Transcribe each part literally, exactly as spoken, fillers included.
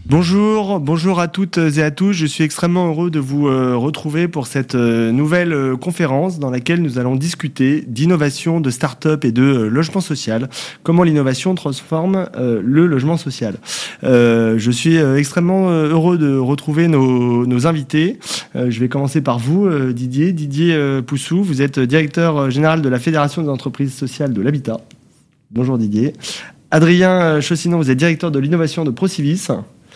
Bonjour, bonjour à toutes et à tous. Je suis extrêmement heureux de vous euh, retrouver pour cette euh, nouvelle euh, conférence dans laquelle nous allons discuter d'innovation, de start-up et de euh, logement social. Comment l'innovation transforme euh, le logement social. Euh, je suis euh, extrêmement euh, heureux de retrouver nos, nos invités. Euh, je vais commencer par vous, euh, Didier. Didier euh, Poussou, vous êtes directeur général de la Fédération des entreprises sociales de l'habitat. Bonjour Didier. Adrien Chaussinon, vous êtes directeur de l'innovation de Procivis.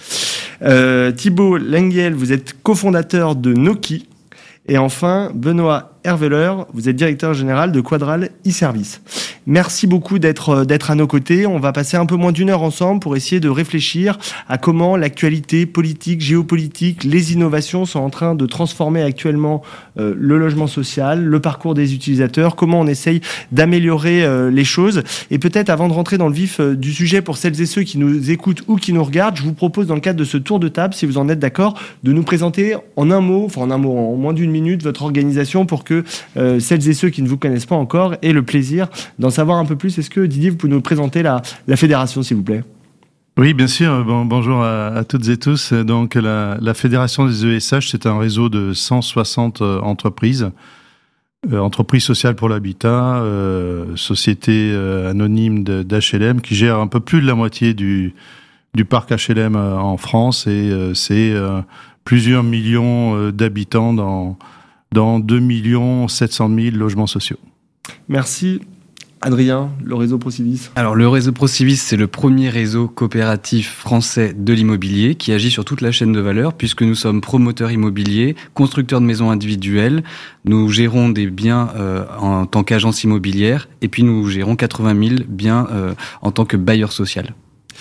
Euh, Thibaut Lenguiel, vous êtes cofondateur de Noki. Et enfin, Benoît Herveler, vous êtes directeur général de Quadral e-Service. Merci beaucoup d'être, d'être à nos côtés. On va passer un peu moins d'une heure ensemble pour essayer de réfléchir à comment l'actualité politique, géopolitique, les innovations sont en train de transformer actuellement euh, le logement social, le parcours des utilisateurs, comment on essaye d'améliorer euh, les choses. Et peut-être avant de rentrer dans le vif euh, du sujet, pour celles et ceux qui nous écoutent ou qui nous regardent, je vous propose dans le cadre de ce tour de table, si vous en êtes d'accord, de nous présenter en un mot, enfin en un mot, en moins d'une minute, votre organisation pour que euh, celles et ceux qui ne vous connaissent pas encore aient le plaisir d'en savoir un peu plus. Est-ce que Didier, vous pouvez nous présenter la, la fédération, s'il vous plaît ? Oui, bien sûr. Bon, bonjour à, à toutes et tous. Donc, la, la Fédération des E S H, c'est un réseau de cent soixante euh, entreprises, euh, entreprises sociales pour l'habitat, euh, sociétés euh, anonymes d'H L M qui gèrent un peu plus de la moitié du, du parc H L M euh, en France, et euh, c'est euh, plusieurs millions euh, d'habitants dans, dans deux millions sept cent mille logements sociaux. Merci. Adrien, le réseau Procivis. Alors, le réseau Procivis, c'est le premier réseau coopératif français de l'immobilier qui agit sur toute la chaîne de valeur, puisque nous sommes promoteurs immobiliers, constructeurs de maisons individuelles. Nous gérons des biens euh, en tant qu'agence immobilière, et puis nous gérons quatre-vingt mille biens euh, en tant que bailleur social.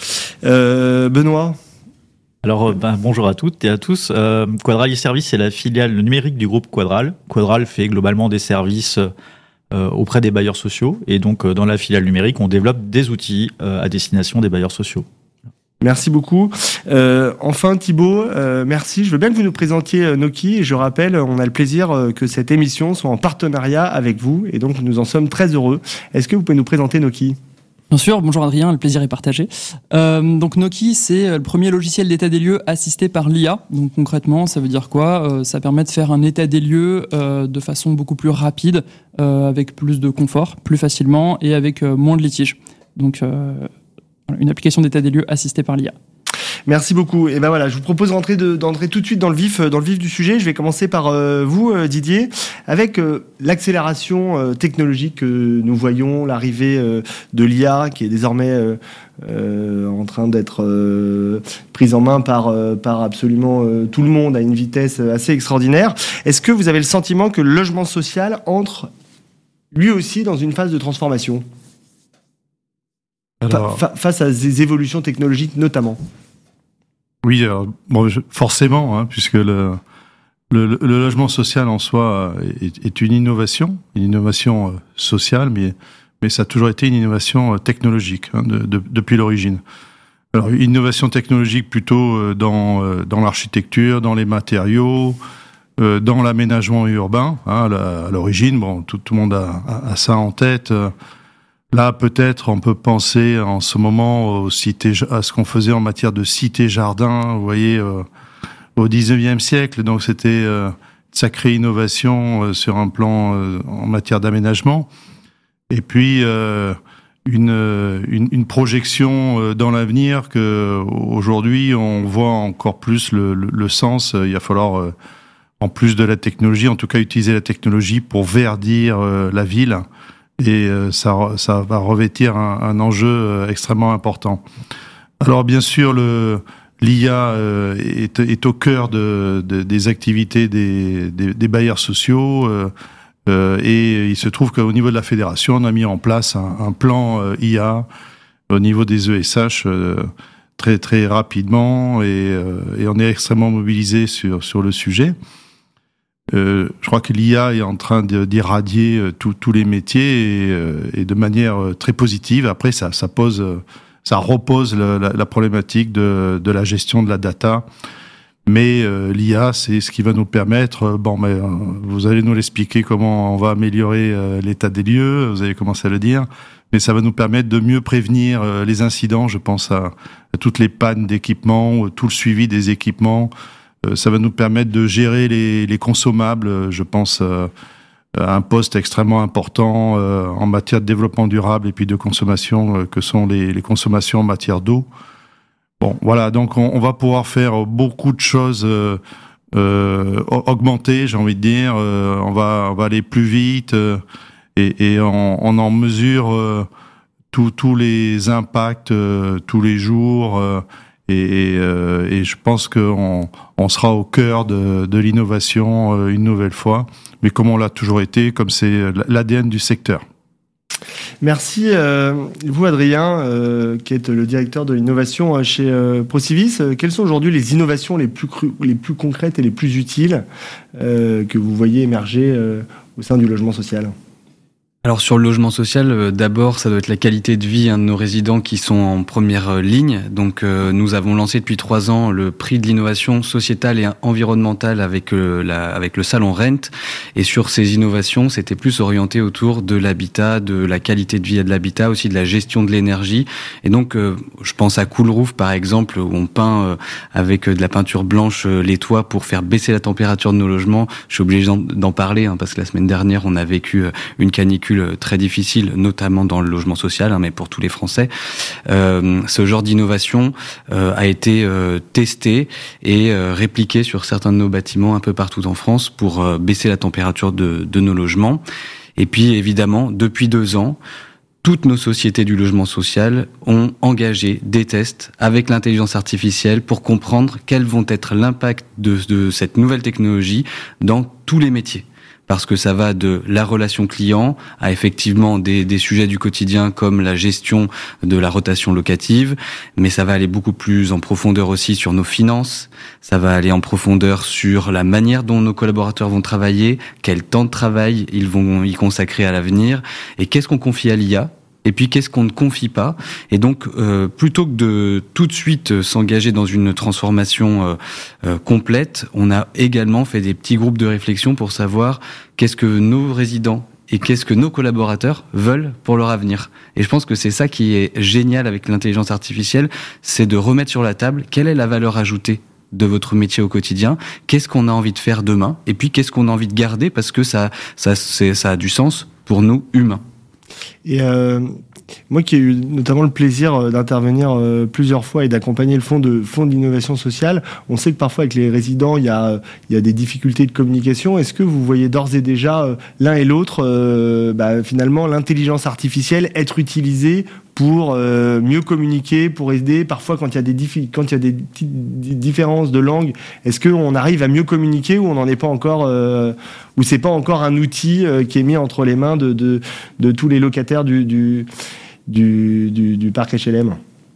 Euh, Benoît. Alors, ben, bonjour à toutes et à tous. Euh, Quadral e-Service, c'est la filiale numérique du groupe Quadral. Quadral fait globalement des services euh, auprès des bailleurs sociaux. Et donc, euh, dans la filiale numérique, on développe des outils euh, à destination des bailleurs sociaux. Merci beaucoup. Euh, enfin, Thibaut, euh, merci. Je veux bien que vous nous présentiez euh, Noki. Et je rappelle, on a le plaisir euh, que cette émission soit en partenariat avec vous. Et donc, nous en sommes très heureux. Est-ce que vous pouvez nous présenter Noki ? Bien sûr, bonjour Adrien, le plaisir est partagé. Euh, donc Noki, c'est le premier logiciel d'état des lieux assisté par l'I A. Donc concrètement, ça veut dire quoi ? euh, Ça permet de faire un état des lieux euh, de façon beaucoup plus rapide, euh, avec plus de confort, plus facilement et avec euh, moins de litiges. Donc euh, une application d'état des lieux assistée par l'I A. Merci beaucoup. Et ben voilà, je vous propose d'entrer, de, d'entrer tout de suite dans le vif, dans le vif du sujet. Je vais commencer par euh, vous, euh, Didier, avec euh, l'accélération euh, technologique que nous voyons, l'arrivée euh, de l'I A qui est désormais euh, euh, en train d'être euh, prise en main par, euh, par absolument euh, tout le monde à une vitesse assez extraordinaire. Est-ce que vous avez le sentiment que le logement social entre lui aussi dans une phase de transformation ? Alors, Fa- face à ces évolutions technologiques notamment. Oui, alors, bon, je, forcément, hein, puisque le, le, le logement social en soi est, est une innovation, une innovation euh, sociale, mais, mais ça a toujours été une innovation euh, technologique hein, de, de, depuis l'origine. Alors, une innovation technologique plutôt euh, dans, euh, dans l'architecture, dans les matériaux, euh, dans l'aménagement urbain. Hein, à, la, à l'origine, bon, tout, tout le monde a, a, a ça en tête. Euh, Là, peut-être, on peut penser en ce moment aux cités, à ce qu'on faisait en matière de cité-jardin, vous voyez, euh, au dix-neuvième siècle. Donc, c'était euh, une sacrée innovation euh, sur un plan euh, en matière d'aménagement. Et puis, euh, une, une, une projection euh, dans l'avenir que aujourd'hui, on voit encore plus le, le, le sens. Il va falloir, euh, en plus de la technologie, en tout cas, utiliser la technologie pour verdir euh, la ville. Et ça, ça va revêtir un, un enjeu extrêmement important. Alors bien sûr, le, l'I A est, est au cœur de, de, des activités des, des, des bailleurs sociaux euh, et il se trouve qu'au niveau de la fédération, on a mis en place un, un plan I A au niveau des E S H euh, très très rapidement et, euh, et on est extrêmement mobilisé sur, sur le sujet. Euh, je crois que l'I A est en train de, d'irradier euh, tous les métiers et, euh, et de manière euh, très positive. Après, ça, ça pose, euh, ça repose la, la, la problématique de, de la gestion de la data. Mais euh, l'I A, c'est ce qui va nous permettre. Euh, bon, mais euh, vous allez nous l'expliquer comment on va améliorer euh, l'état des lieux. Vous avez commencé à le dire, mais ça va nous permettre de mieux prévenir euh, les incidents. Je pense à, à toutes les pannes d'équipements, tout le suivi des équipements. Euh, ça va nous permettre de gérer les, les consommables. Je pense euh, à un poste extrêmement important euh, en matière de développement durable et puis de consommation, euh, que sont les, les consommations en matière d'eau. Bon, voilà, donc on, on va pouvoir faire beaucoup de choses euh, euh, augmenter, j'ai envie de dire. Euh, on va, on va aller plus vite. Euh, Et, et on, on en mesure euh, tous les impacts euh, tous les jours euh, et, et, euh, et je pense qu'on on sera au cœur de, de l'innovation euh, une nouvelle fois, mais comme on l'a toujours été, comme c'est l'A D N du secteur. Merci. Euh, vous, Adrien, euh, qui êtes le directeur de l'innovation chez euh, Procivis, euh, quelles sont aujourd'hui les innovations les plus, cru- les plus concrètes et les plus utiles euh, que vous voyez émerger euh, au sein du logement social ? Alors sur le logement social, euh, d'abord ça doit être la qualité de vie hein, de nos résidents qui sont en première euh, ligne. Donc euh, nous avons lancé depuis trois ans le prix de l'innovation sociétale et environnementale avec, euh, la, avec le salon Rent. Et sur ces innovations, c'était plus orienté autour de l'habitat, de la qualité de vie et de l'habitat, aussi de la gestion de l'énergie. Et donc euh, je pense à Cool Roof par exemple, où on peint euh, avec de la peinture blanche euh, les toits pour faire baisser la température de nos logements. Je suis obligé d'en, d'en parler hein, parce que la semaine dernière on a vécu euh, une canicule très difficile, notamment dans le logement social, hein, mais pour tous les Français. Euh, ce genre d'innovation euh, a été euh, testé et euh, répliqué sur certains de nos bâtiments un peu partout en France pour euh, baisser la température de, de nos logements. Et puis, évidemment, depuis deux ans, toutes nos sociétés du logement social ont engagé des tests avec l'intelligence artificielle pour comprendre quels vont être l'impact de, de cette nouvelle technologie dans tous les métiers. Parce que ça va de la relation client à effectivement des, des sujets du quotidien comme la gestion de la rotation locative, mais ça va aller beaucoup plus en profondeur aussi sur nos finances, ça va aller en profondeur sur la manière dont nos collaborateurs vont travailler, quel temps de travail ils vont y consacrer à l'avenir, et qu'est-ce qu'on confie à l'I A. Et puis, qu'est-ce qu'on ne confie pas ? Et donc, euh, plutôt que de tout de suite s'engager dans une transformation euh, euh, complète, on a également fait des petits groupes de réflexion pour savoir qu'est-ce que nos résidents et qu'est-ce que nos collaborateurs veulent pour leur avenir. Et je pense que c'est ça qui est génial avec l'intelligence artificielle, c'est de remettre sur la table quelle est la valeur ajoutée de votre métier au quotidien, qu'est-ce qu'on a envie de faire demain, et puis qu'est-ce qu'on a envie de garder parce que ça, ça, c'est, ça a du sens pour nous, humains. Et euh, moi qui ai eu notamment le plaisir d'intervenir euh, plusieurs fois et d'accompagner le fonds de, fonds d'innovation sociale, on sait que parfois avec les résidents, il y a, il y a des difficultés de communication. Est-ce que vous voyez d'ores et déjà euh, l'un et l'autre, euh, bah, finalement, l'intelligence artificielle être utilisée pour euh, mieux communiquer, pour aider parfois quand il y a des, diffi- quand il y a des t- différences de langue, est-ce qu'on arrive à mieux communiquer ou on n'en est pas encore, euh, ou c'est pas encore un outil euh, qui est mis entre les mains de, de, de tous les locataires du, du, du, du, du parc H L M ?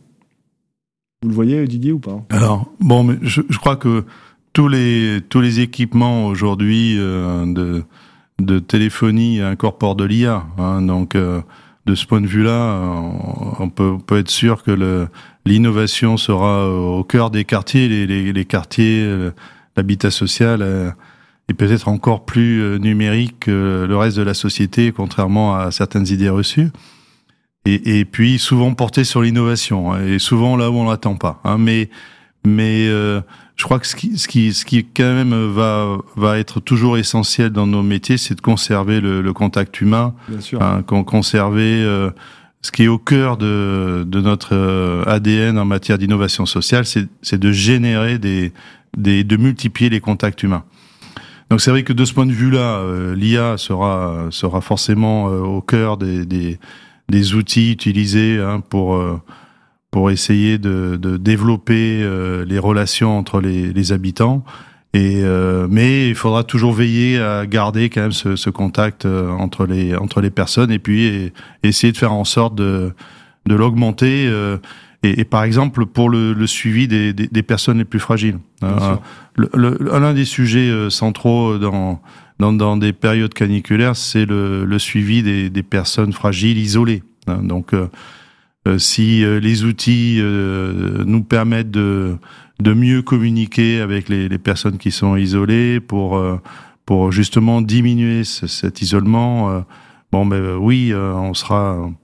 Vous le voyez, Didier, ou pas ? Alors, bon, mais je, je crois que tous les, tous les équipements aujourd'hui euh, de, de téléphonie incorporent de l'I A, hein, donc... Euh, de ce point de vue-là, on peut, on peut être sûr que le, l'innovation sera au cœur des quartiers, les, les, les quartiers, l'habitat social est peut-être encore plus numérique que le reste de la société, contrairement à certaines idées reçues. Et, et puis souvent porté sur l'innovation, et souvent là où on l'attend pas. Hein, mais mais euh, je crois que ce qui, ce qui, ce qui quand même va, va être toujours essentiel dans nos métiers, c'est de conserver le, le contact humain, bien sûr, hein, conserver euh, ce qui est au cœur de, de notre euh, A D N en matière d'innovation sociale, c'est, c'est de générer des, des, de multiplier les contacts humains. Donc c'est vrai que de ce point de vue-là, euh, l'I A sera, sera forcément euh, au cœur des, des, des outils utilisés hein, pour euh, pour essayer de, de développer euh, les relations entre les, les habitants. Et euh, mais il faudra toujours veiller à garder quand même ce, ce contact euh, entre les entre les personnes et puis et, et essayer de faire en sorte de de l'augmenter. Euh, et, et par exemple pour le, le suivi des, des, des personnes les plus fragiles. Euh, le, le, l'un des sujets euh, centraux dans dans dans des périodes caniculaires, c'est le, le suivi des, des personnes fragiles isolées. Hein, donc euh, Euh, si euh, les outils euh, nous permettent de de mieux communiquer avec les, les personnes qui sont isolées pour euh, pour justement diminuer ce, cet isolement, euh, bon ben oui, euh, on sera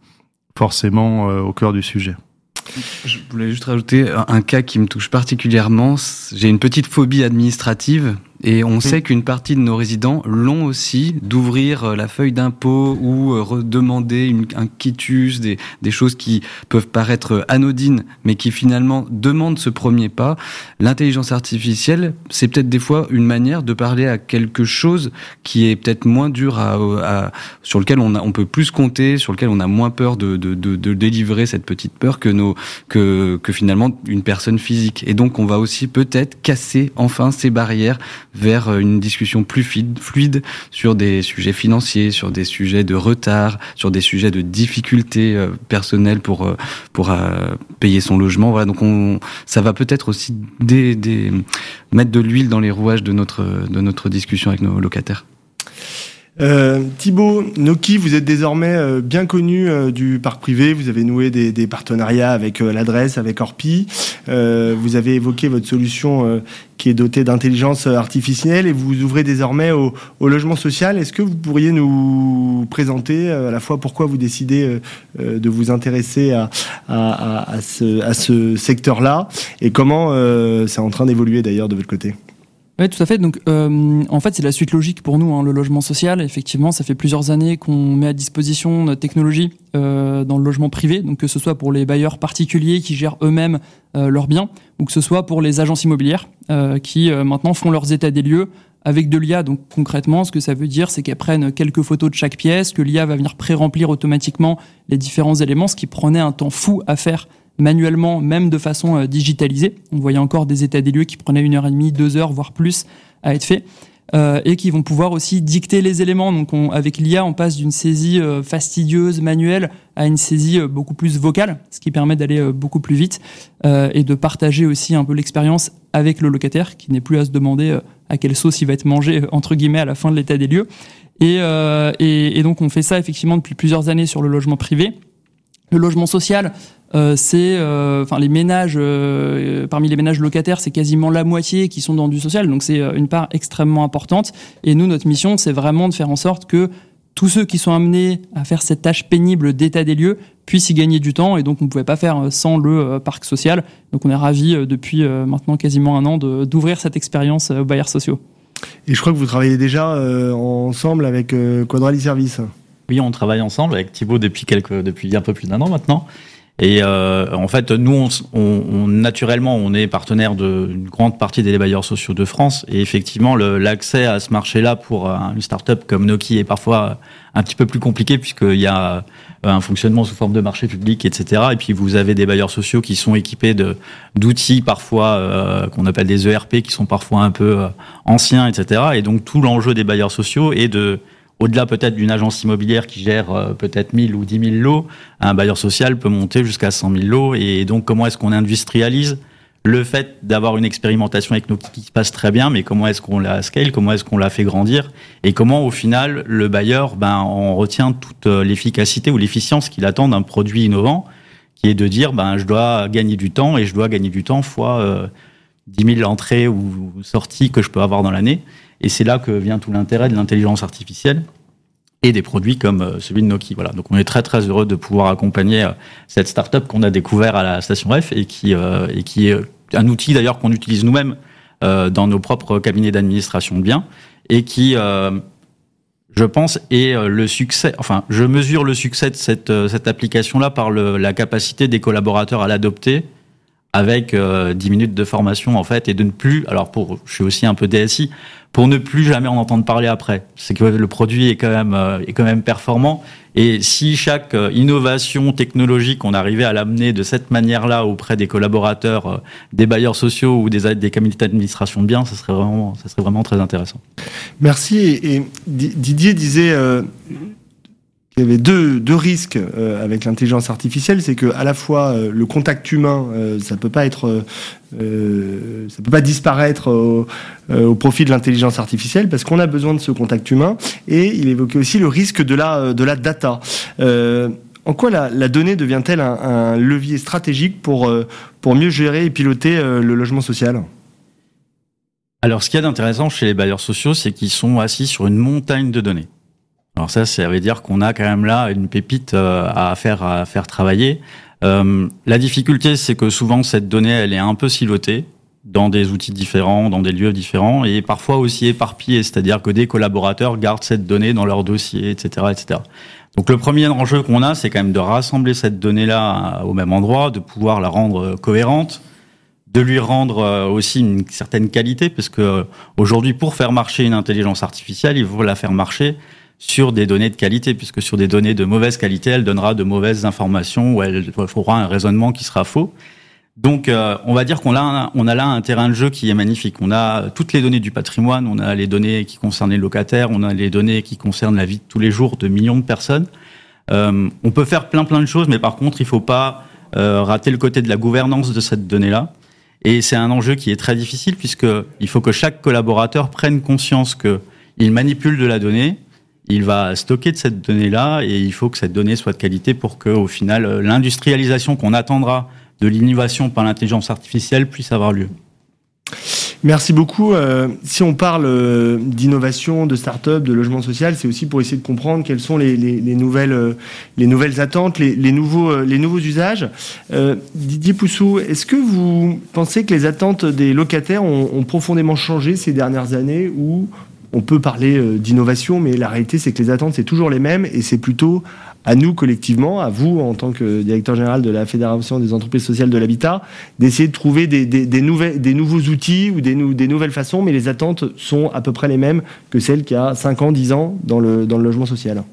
forcément euh, au cœur du sujet. Je voulais juste rajouter un, un cas qui me touche particulièrement. J'ai une petite phobie administrative. Et on sait qu'une partie de nos résidents l'ont aussi, d'ouvrir la feuille d'impôt ou redemander une, un quitus, des, des choses qui peuvent paraître anodines, mais qui finalement demandent ce premier pas. L'intelligence artificielle, c'est peut-être des fois une manière de parler à quelque chose qui est peut-être moins dur à, à sur lequel on, a, on peut plus compter, sur lequel on a moins peur de, de, de, de délivrer cette petite peur que, nos, que, que finalement une personne physique. Et donc on va aussi peut-être casser enfin ces barrières vers une discussion plus fluide sur des sujets financiers, sur des sujets de retard, sur des sujets de difficultés personnelles pour pour payer son logement. Voilà, donc on, ça va peut-être aussi des, des, mettre de l'huile dans les rouages de notre de notre discussion avec nos locataires. Euh, Thibaut, Noki, vous êtes désormais euh, bien connu euh, du parc privé. Vous avez noué des, des partenariats avec euh, l'adresse, avec Orpi. Euh, vous avez évoqué votre solution euh, qui est dotée d'intelligence artificielle et vous vous ouvrez désormais au, au logement social. Est-ce que vous pourriez nous présenter euh, à la fois pourquoi vous décidez euh, de vous intéresser à, à, à, à, ce, à ce secteur-là et comment euh, c'est en train d'évoluer d'ailleurs de votre côté ? Oui, tout à fait. Donc, euh, en fait, c'est la suite logique pour nous, hein, le logement social. Effectivement, ça fait plusieurs années qu'on met à disposition notre technologie euh, dans le logement privé, donc que ce soit pour les bailleurs particuliers qui gèrent eux-mêmes euh, leurs biens, ou que ce soit pour les agences immobilières euh, qui euh, maintenant font leurs états des lieux avec de l'I A. Donc concrètement, ce que ça veut dire, c'est qu'elles prennent quelques photos de chaque pièce, que l'I A va venir pré-remplir automatiquement les différents éléments, ce qui prenait un temps fou à faire manuellement, même de façon euh, digitalisée. On voyait encore des états des lieux qui prenaient une heure et demie, deux heures, voire plus à être faits, euh, et qui vont pouvoir aussi dicter les éléments. Donc on, avec l'I A, on passe d'une saisie euh, fastidieuse, manuelle, à une saisie euh, beaucoup plus vocale, ce qui permet d'aller euh, beaucoup plus vite euh, et de partager aussi un peu l'expérience avec le locataire, qui n'est plus à se demander euh, à quelle sauce il va être mangé, entre guillemets, à la fin de l'état des lieux. Et, euh, et, et donc on fait ça effectivement depuis plusieurs années sur le logement privé. Le logement social, euh, c'est, euh, enfin les ménages, euh, parmi les ménages locataires, c'est quasiment la moitié qui sont dans du social, donc c'est une part extrêmement importante. Et nous, notre mission, c'est vraiment de faire en sorte que tous ceux qui sont amenés à faire cette tâche pénible d'état des lieux puissent y gagner du temps. Et donc, on ne pouvait pas faire sans le euh, parc social. Donc, on est ravis euh, depuis euh, maintenant quasiment un an de, d'ouvrir cette expérience euh, aux bailleurs sociaux. Et je crois que vous travaillez déjà euh, ensemble avec euh, Quadral e-Service. Oui, on travaille ensemble avec Thibaut depuis quelques, depuis un peu plus d'un an maintenant. Et euh, en fait, nous, on, on, on, naturellement, on est partenaire d'une grande partie des bailleurs sociaux de France. Et effectivement, le, l'accès à ce marché-là pour une start-up comme Noki est parfois un petit peu plus compliqué puisqu'il y a un fonctionnement sous forme de marché public, et cetera. Et puis, vous avez des bailleurs sociaux qui sont équipés de, d'outils parfois euh, qu'on appelle des E R P, qui sont parfois un peu euh, anciens, et cetera. Et donc, tout l'enjeu des bailleurs sociaux est de... Au-delà peut-être d'une agence immobilière qui gère euh, peut-être mille ou dix mille lots, un bailleur social peut monter jusqu'à cent mille lots. Et donc, comment est-ce qu'on industrialise le fait d'avoir une expérimentation avec nous qui se passe très bien, mais comment est-ce qu'on la scale, comment est-ce qu'on la fait grandir et comment, au final, le bailleur ben, en retient toute l'efficacité ou l'efficience qu'il attend d'un produit innovant, qui est de dire ben, je dois gagner du temps et je dois gagner du temps fois euh, dix mille entrées ou sorties que je peux avoir dans l'année. Et c'est là que vient tout l'intérêt de l'intelligence artificielle et des produits comme celui de Noki. Voilà. Donc on est très très heureux de pouvoir accompagner cette start-up qu'on a découvert à la Station F et qui, euh, et qui est un outil d'ailleurs qu'on utilise nous-mêmes euh, dans nos propres cabinets d'administration de biens et qui, euh, je pense, est le succès. Enfin, je mesure le succès de cette, cette application-là par le, la capacité des collaborateurs à l'adopter avec euh, dix minutes de formation en fait et de ne plus. Alors pour, je suis aussi un peu D S I. Pour ne plus jamais en entendre parler après. C'est que le produit est quand même, euh, est quand même performant. Et si chaque euh, innovation technologique, on arrivait à l'amener de cette manière-là auprès des collaborateurs, euh, des bailleurs sociaux ou des, des cabinets d'administration de biens, ça serait vraiment, ça serait vraiment très intéressant. Merci. Et, et Didier disait euh, qu'il y avait deux, deux risques euh, avec l'intelligence artificielle. C'est que à la fois euh, le contact humain, euh, ça peut pas être... Euh, ça peut pas disparaître au, euh, au profit de l'intelligence artificielle parce qu'on a besoin de ce contact humain et il évoquait aussi le risque de la, de la data. Euh, en quoi la, la donnée devient-elle un, un levier stratégique pour, euh, pour mieux gérer et piloter euh, le logement social ? Alors, ce qu'il y a d'intéressant chez les bailleurs sociaux, c'est qu'ils sont assis sur une montagne de données. Alors ça, ça veut dire qu'on a quand même là une pépite euh, à faire à faire travailler. Euh, la difficulté, c'est que souvent cette donnée, elle est un peu silotée dans des outils différents, dans des lieux différents, et parfois aussi éparpillée, c'est-à-dire que des collaborateurs gardent cette donnée dans leur dossier, et cetera, et cetera. Donc le premier enjeu qu'on a, c'est quand même de rassembler cette donnée-là au même endroit, de pouvoir la rendre cohérente, de lui rendre aussi une certaine qualité, parce que aujourd'hui, pour faire marcher une intelligence artificielle, il faut la faire marcher sur des données de qualité, puisque sur des données de mauvaise qualité, elle donnera de mauvaises informations, ou elle fera un raisonnement qui sera faux. Donc, euh, on va dire qu'on a, on a là un terrain de jeu qui est magnifique. On a toutes les données du patrimoine, on a les données qui concernent les locataires, on a les données qui concernent la vie de tous les jours de millions de personnes. Euh, on peut faire plein plein de choses, mais par contre, il faut pas euh, rater le côté de la gouvernance de cette donnée-là. Et c'est un enjeu qui est très difficile, puisque il faut que chaque collaborateur prenne conscience que il manipule de la donnée, il va stocker de cette donnée-là, et il faut que cette donnée soit de qualité pour que, au final, l'industrialisation qu'on attendra de l'innovation par l'intelligence artificielle puisse avoir lieu. Merci beaucoup. Euh, si on parle euh, d'innovation, de start-up, de logement social, c'est aussi pour essayer de comprendre quelles sont les, les, les, nouvelles, euh, les nouvelles attentes, les, les, nouveaux, euh, les nouveaux usages. Euh, Didier Poussou, est-ce que vous pensez que les attentes des locataires ont, ont profondément changé ces dernières années, ou on peut parler euh, d'innovation, mais la réalité, c'est que les attentes, c'est toujours les mêmes, et c'est plutôt à nous collectivement, à vous en tant que directeur général de la Fédération des entreprises sociales de l'habitat, d'essayer de trouver des, des, des, nouvelles, des nouveaux outils ou des, des nouvelles façons, mais les attentes sont à peu près les mêmes que celles qu'il y a cinq ans, dix ans dans le, dans le logement social.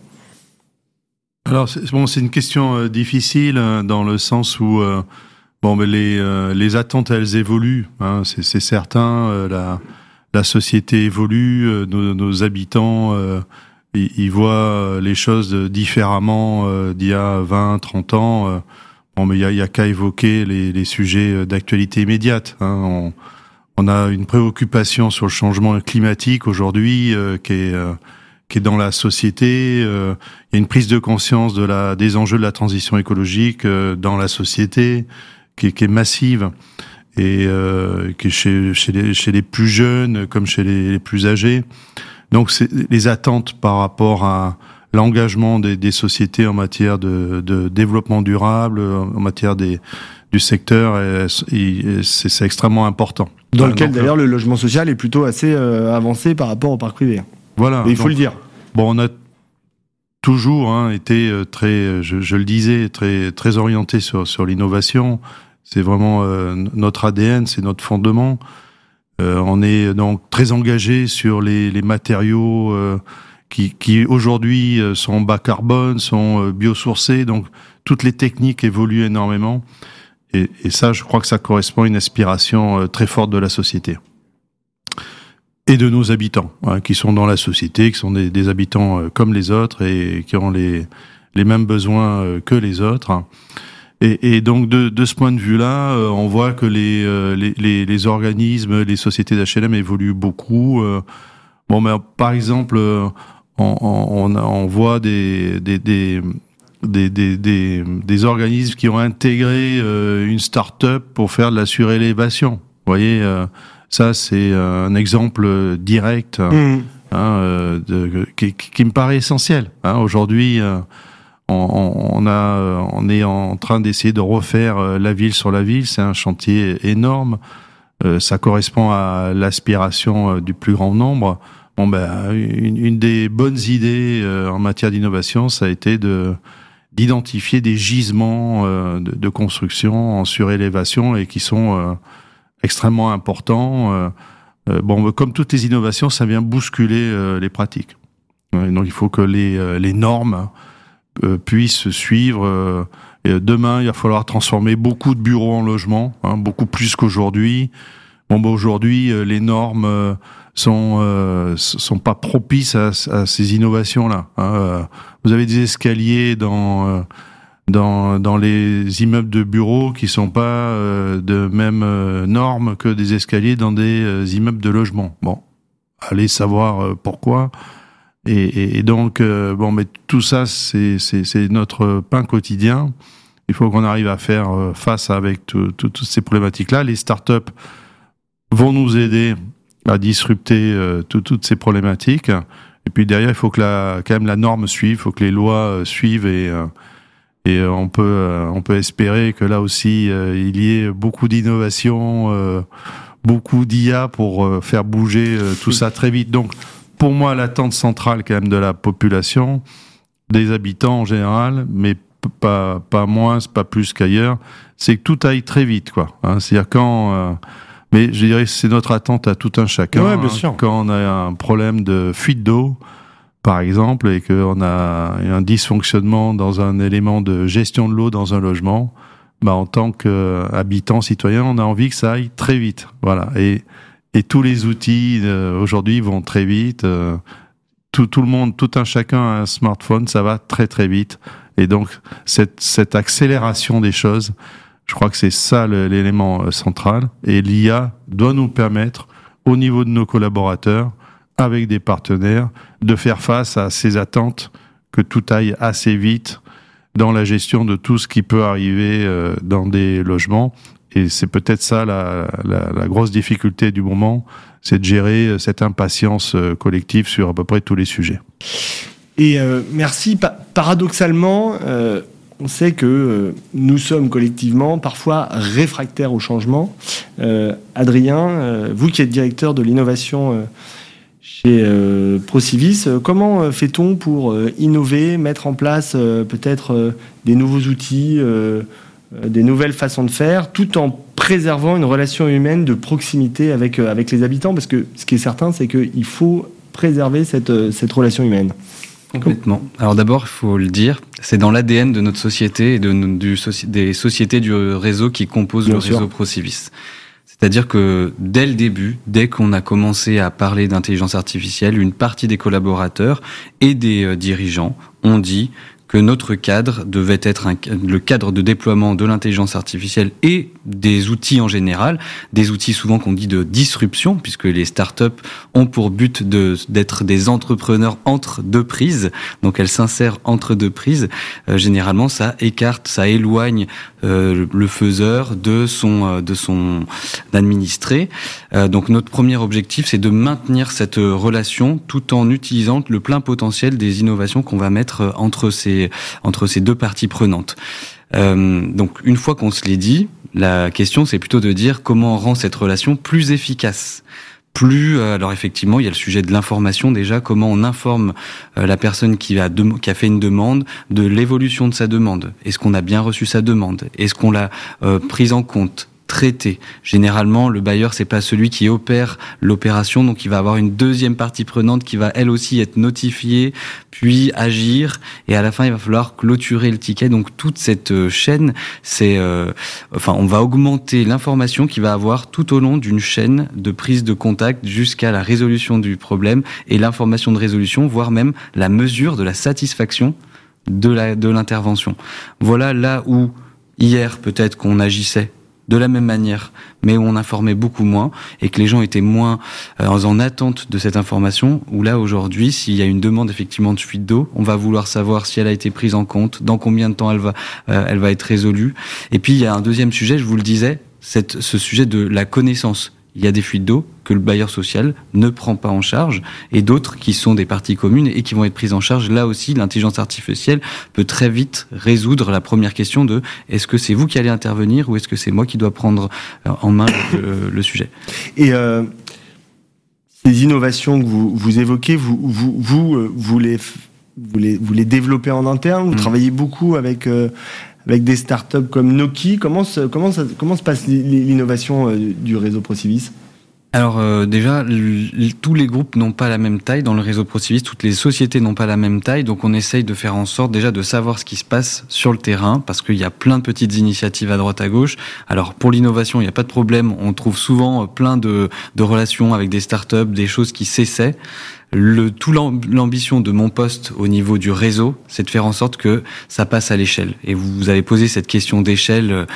Alors, c'est, bon, c'est une question euh, difficile euh, dans le sens où euh, bon, mais les, euh, les attentes, elles évoluent, hein, c'est, c'est certain, euh, la, la société évolue, euh, nos, nos habitants euh, ils voient les choses différemment euh, d'il y a vingt, trente ans. Euh, bon, mais il y a, y a qu'à évoquer les, les sujets d'actualité immédiate. Hein. On, on a une préoccupation sur le changement climatique aujourd'hui euh, qui est euh, qui est dans la société. Euh, il y a une prise de conscience de la des enjeux de la transition écologique euh, dans la société qui est, qui est massive et euh, qui est chez chez les, chez les plus jeunes comme chez les, les plus âgés. Donc, c'est les attentes par rapport à l'engagement des, des sociétés en matière de, de développement durable, en matière des, du secteur, et, et c'est, c'est extrêmement important. Dans lequel, donc, d'ailleurs, le logement social est plutôt assez euh, avancé par rapport au parc privé. Voilà. Et il faut donc le dire. Bon, on a toujours hein, été très, je, je le disais, très, très orienté sur, sur l'innovation. C'est vraiment euh, notre A D N, c'est notre fondement. Euh, on est donc très engagé sur les, les matériaux euh, qui, qui aujourd'hui euh, sont bas carbone, sont euh, biosourcés, donc toutes les techniques évoluent énormément. Et, et ça, je crois que ça correspond à une aspiration euh, très forte de la société et de nos habitants, hein, qui sont dans la société, qui sont des, des habitants euh, comme les autres et qui ont les, les mêmes besoins euh, que les autres. Hein. Et, et donc de, de ce point de vue-là, euh, on voit que les, euh, les, les, les organismes, les sociétés d'H L M évoluent beaucoup. Euh, bon, mais par exemple, euh, on, on, on voit des, des, des, des, des, des, des organismes qui ont intégré euh, une start-up pour faire de la surélévation. Vous voyez, euh, ça c'est un exemple direct mmh. hein, euh, de, qui, qui me paraît essentiel. Hein, aujourd'hui. Euh, On, on, a, on est en train d'essayer de refaire la ville sur la ville. C'est un chantier énorme. Euh, ça correspond à l'aspiration du plus grand nombre. Bon, ben, une, une des bonnes idées euh, en matière d'innovation, ça a été de d'identifier des gisements euh, de, de construction en surélévation et qui sont euh, extrêmement importants. Euh, euh, bon, comme toutes les innovations, ça vient bousculer euh, les pratiques. Ouais, donc, il faut que les, euh, les normes Euh, puissent suivre. Euh, et demain, il va falloir transformer beaucoup de bureaux en logements, hein, beaucoup plus qu'aujourd'hui. Bon, bah aujourd'hui, euh, les normes euh, sont euh, sont pas propices à, à ces innovations-là. Hein. Euh, vous avez des escaliers dans euh, dans dans les immeubles de bureaux qui sont pas euh, de même euh, normes que des escaliers dans des euh, immeubles de logement. Bon, allez savoir euh, pourquoi. Et, et, et donc, euh, bon, mais tout ça, c'est, c'est, c'est notre pain quotidien. Il faut qu'on arrive à faire face avec tout, tout, toutes ces problématiques-là. Les startups vont nous aider à disrupter euh, tout, toutes ces problématiques. Et puis derrière, il faut que la, quand même la norme suive, il faut que les lois euh, suivent et, euh, et euh, on peut, euh, on peut espérer que là aussi, euh, il y ait beaucoup d'innovation, euh, beaucoup d'I A pour euh, faire bouger euh, tout ça très vite. Donc, pour moi, l'attente centrale quand même de la population, des habitants en général, mais pas, pas moins, pas plus qu'ailleurs, c'est que tout aille très vite, quoi. Hein, c'est-à-dire quand, euh, mais je dirais que c'est notre attente à tout un chacun. Ouais, bien hein, sûr. Quand on a un problème de fuite d'eau, par exemple, et qu'on a un dysfonctionnement dans un élément de gestion de l'eau dans un logement, bah, en tant qu'habitant, citoyen, on a envie que ça aille très vite. Voilà. Et, et tous les outils, euh, aujourd'hui, vont très vite. Euh, tout, tout le monde, tout un chacun a un smartphone, ça va très très vite. Et donc, cette, cette accélération des choses, je crois que c'est ça le, l'élément euh, central. Et l'I A doit nous permettre, au niveau de nos collaborateurs, avec des partenaires, de faire face à ces attentes, que tout aille assez vite dans la gestion de tout ce qui peut arriver euh, dans des logements. Et c'est peut-être ça la, la, la grosse difficulté du moment, c'est de gérer cette impatience euh, collective sur à peu près tous les sujets. Et euh, merci. Pa- paradoxalement, euh, on sait que euh, nous sommes collectivement parfois réfractaires au changement. Euh, Adrien, euh, vous qui êtes directeur de l'innovation euh, chez euh, Procivis, euh, comment euh, fait-on pour euh, innover, mettre en place euh, peut-être euh, des nouveaux outils, euh, euh, des nouvelles façons de faire, tout en préservant une relation humaine de proximité avec, euh, avec les habitants? Parce que ce qui est certain, c'est qu'il faut préserver cette, euh, cette relation humaine. Complètement. Alors d'abord, il faut le dire, c'est dans l'A D N de notre société et de, du, des sociétés du réseau qui composent Bien le sûr. réseau Procivis. C'est-à-dire que dès le début, dès qu'on a commencé à parler d'intelligence artificielle, une partie des collaborateurs et des euh, dirigeants ont dit que notre cadre devait être un, le cadre de déploiement de l'intelligence artificielle et des outils en général, des outils souvent qu'on dit de disruption, puisque les startups ont pour but de, d'être des entrepreneurs entre deux prises, donc elles s'insèrent entre deux prises. Euh, généralement, ça écarte, ça éloigne euh, le faiseur de son, euh, de son administré. Euh, donc notre premier objectif, c'est de maintenir cette relation tout en utilisant le plein potentiel des innovations qu'on va mettre entre ces entre ces deux parties prenantes. Euh, donc une fois qu'on se l'est dit, la question c'est plutôt de dire comment on rend cette relation plus efficace. Plus, euh, alors effectivement, il y a le sujet de l'information déjà, comment on informe euh, la personne qui a, de, qui a fait une demande de l'évolution de sa demande. Est-ce qu'on a bien reçu sa demande? Est-ce qu'on l'a euh, prise en compte? Traité. Généralement, le bailleur, c'est pas celui qui opère l'opération, donc il va avoir une deuxième partie prenante qui va elle aussi être notifiée, puis agir, et à la fin, il va falloir clôturer le ticket. Donc toute cette chaîne, c'est, euh, enfin, on va augmenter l'information qu'il va avoir tout au long d'une chaîne de prise de contact jusqu'à la résolution du problème et l'information de résolution, voire même la mesure de la satisfaction de la de l'intervention. Voilà là où hier peut-être qu'on agissait de la même manière, mais où on informait beaucoup moins et que les gens étaient moins euh, en attente de cette information, où là, aujourd'hui, s'il y a une demande effectivement de fuite d'eau, on va vouloir savoir si elle a été prise en compte, dans combien de temps elle va, euh, elle va être résolue. Et puis, il y a un deuxième sujet, je vous le disais, cette, ce sujet de la connaissance. Il y a des fuites d'eau que le bailleur social ne prend pas en charge et d'autres qui sont des parties communes et qui vont être prises en charge. Là aussi, l'intelligence artificielle peut très vite résoudre la première question de est-ce que c'est vous qui allez intervenir ou est-ce que c'est moi qui dois prendre en main le, le sujet. Et euh, ces innovations que vous, vous évoquez, vous, vous, vous, vous, les, vous, les, vous les développez en interne, vous mmh. travaillez beaucoup avec... Euh, avec des startups comme Noki. Comment se, comment ça, comment se passe l'innovation du réseau Procivis ? Alors euh, déjà, l- l- tous les groupes n'ont pas la même taille dans le réseau Procivis, toutes les sociétés n'ont pas la même taille, donc on essaye de faire en sorte déjà de savoir ce qui se passe sur le terrain, parce qu'il y a plein de petites initiatives à droite à gauche. Alors pour l'innovation, il n'y a pas de problème, on trouve souvent plein de, de relations avec des startups, des choses qui s'essaient. Le, tout l'ambition de mon poste au niveau du réseau, c'est de faire en sorte que ça passe à l'échelle. Et vous avez posé cette question d'échelle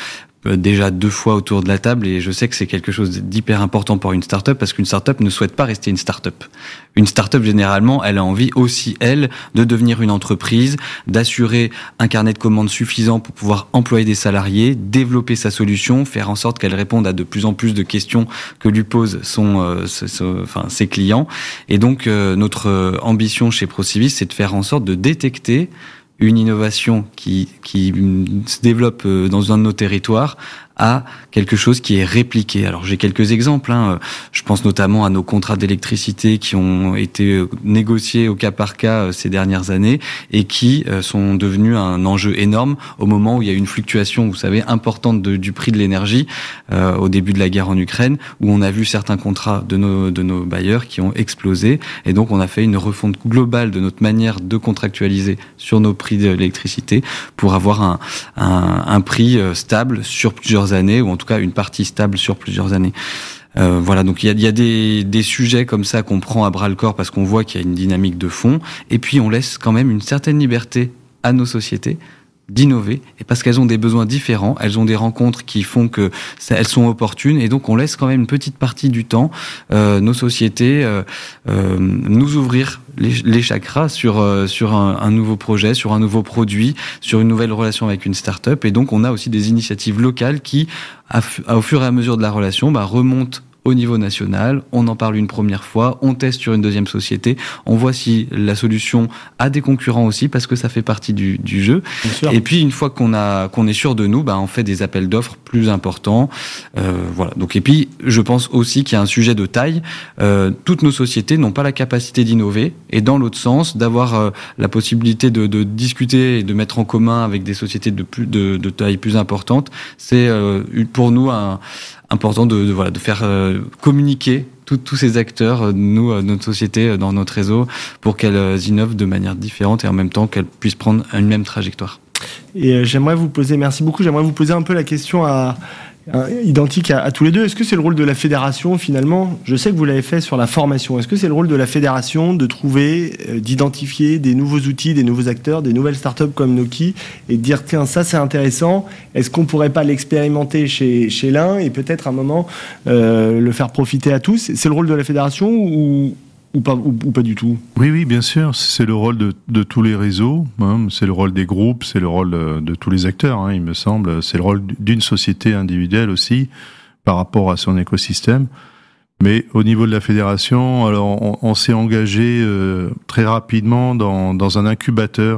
déjà deux fois autour de la table et je sais que c'est quelque chose d'hyper important pour une start-up parce qu'une start-up ne souhaite pas rester une start-up. Une start-up, généralement, elle a envie aussi, elle, de devenir une entreprise, d'assurer un carnet de commandes suffisant pour pouvoir employer des salariés, développer sa solution, faire en sorte qu'elle réponde à de plus en plus de questions que lui posent son, euh, ce, ce, enfin, ses clients. Et donc, euh, notre ambition chez Procivis, c'est de faire en sorte de détecter une innovation qui, qui se développe dans un de nos territoires à quelque chose qui est répliqué. Alors j'ai quelques exemples, hein. Je pense notamment à nos contrats d'électricité qui ont été négociés au cas par cas ces dernières années et qui sont devenus un enjeu énorme au moment où il y a eu une fluctuation, vous savez, importante de, du prix de l'énergie euh, au début de la guerre en Ukraine, où on a vu certains contrats de nos, de nos bailleurs qui ont explosé et donc on a fait une refonte globale de notre manière de contractualiser sur nos prix de l'électricité pour avoir un, un, un prix stable sur plusieurs années, ou en tout cas une partie stable sur plusieurs années. Euh, voilà, donc il y a, il y a des, des sujets comme ça qu'on prend à bras le corps parce qu'on voit qu'il y a une dynamique de fond, et puis on laisse quand même une certaine liberté à nos sociétés d'innover, et parce qu'elles ont des besoins différents, elles ont des rencontres qui font que ça, elles sont opportunes, et donc on laisse quand même une petite partie du temps euh, nos sociétés euh, euh, nous ouvrir les, les chakras sur euh, sur un, un nouveau projet, sur un nouveau produit, sur une nouvelle relation avec une start-up, et donc on a aussi des initiatives locales qui, à, à, au fur et à mesure de la relation, bah, remontent au niveau national, on en parle une première fois, on teste sur une deuxième société, on voit si la solution a des concurrents aussi, parce que ça fait partie du, du jeu. Et puis une fois qu'on a qu'on est sûr de nous, bah on fait des appels d'offres plus importants. Euh, voilà. Donc et puis je pense aussi qu'il y a un sujet de taille. Euh, toutes nos sociétés n'ont pas la capacité d'innover, et dans l'autre sens, d'avoir euh, la possibilité de, de discuter et de mettre en commun avec des sociétés de plus de, de taille plus importante. C'est euh, pour nous un important de, de voilà de faire euh, communiquer tous ces acteurs, euh, nous, euh, notre société, euh, dans notre réseau, pour qu'elles euh, innovent de manière différente et en même temps qu'elles puissent prendre une même trajectoire. Et euh, j'aimerais vous poser, merci beaucoup, j'aimerais vous poser un peu la question à, à, identique à, à tous les deux. Est-ce que c'est le rôle de la fédération finalement ? Je sais que vous l'avez fait sur la formation. Est-ce que c'est le rôle de la fédération de trouver, euh, d'identifier des nouveaux outils, des nouveaux acteurs, des nouvelles startups comme Noki, et de dire tiens, ça c'est intéressant, est-ce qu'on pourrait pas l'expérimenter chez, chez l'un et peut-être à un moment euh, le faire profiter à tous ? C'est le rôle de la fédération ou Ou pas, ou, ou pas du tout ? Oui, oui, bien sûr. C'est le rôle de, de tous les réseaux. Hein. C'est le rôle des groupes, c'est le rôle de, de tous les acteurs, hein, il me semble. C'est le rôle d'une société individuelle aussi, par rapport à son écosystème. Mais au niveau de la fédération, alors on, on s'est engagé euh, très rapidement dans, dans un incubateur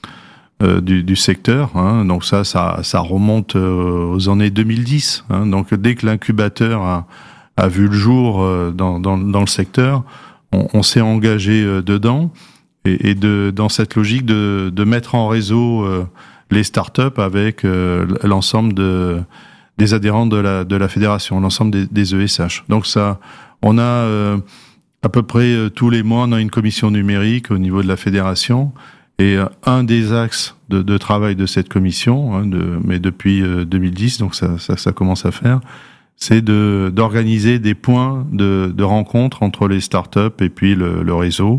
euh, du, du secteur. Hein. Donc ça, ça, ça remonte euh, aux années deux mille dix. Hein. Donc dès que l'incubateur a, a vu le jour euh, dans, dans, dans le secteur, on, on s'est engagé euh, dedans et, et de, dans cette logique de, de mettre en réseau euh, les startups avec euh, l'ensemble de, des adhérents de la, de la fédération, l'ensemble des, des E S H. Donc ça, on a euh, à peu près euh, tous les mois, on a une commission numérique au niveau de la fédération. Et euh, un des axes de, de travail de cette commission, hein, de, mais depuis euh, deux mille dix, donc ça, ça, ça commence à faire, c'est de d'organiser des points de, de rencontre entre les startups et puis le, le réseau.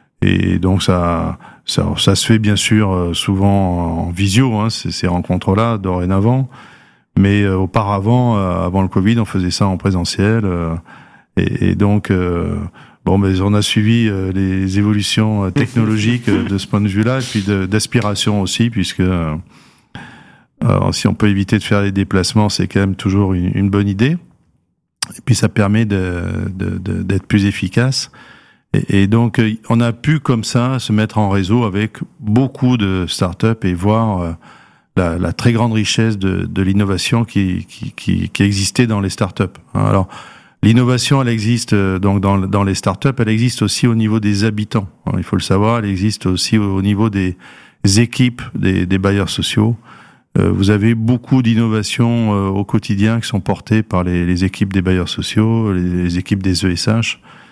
Et donc ça, ça, ça se fait bien sûr souvent en visio, hein, ces, ces rencontres-là dorénavant. Mais euh, auparavant, euh, avant le Covid, on faisait ça en présentiel. Euh, et, et donc, euh, bon, mais on a suivi euh, les évolutions technologiques euh, de ce point de vue-là, et puis de, d'aspiration aussi, puisque euh, alors, si on peut éviter de faire les déplacements, c'est quand même toujours une, une bonne idée. Et puis ça permet de, de, de, d'être plus efficace. Et, et donc, on a pu comme ça se mettre en réseau avec beaucoup de startups et voir euh, la, la très grande richesse de, de l'innovation qui, qui, qui, qui existait dans les startups. Alors, l'innovation, elle existe donc dans, dans les startups, elle existe aussi au niveau des habitants. Il faut le savoir, elle existe aussi au niveau des équipes des, des bailleurs sociaux. Vous avez beaucoup d'innovations euh, au quotidien qui sont portées par les, les équipes des bailleurs sociaux, les, les équipes des E S H.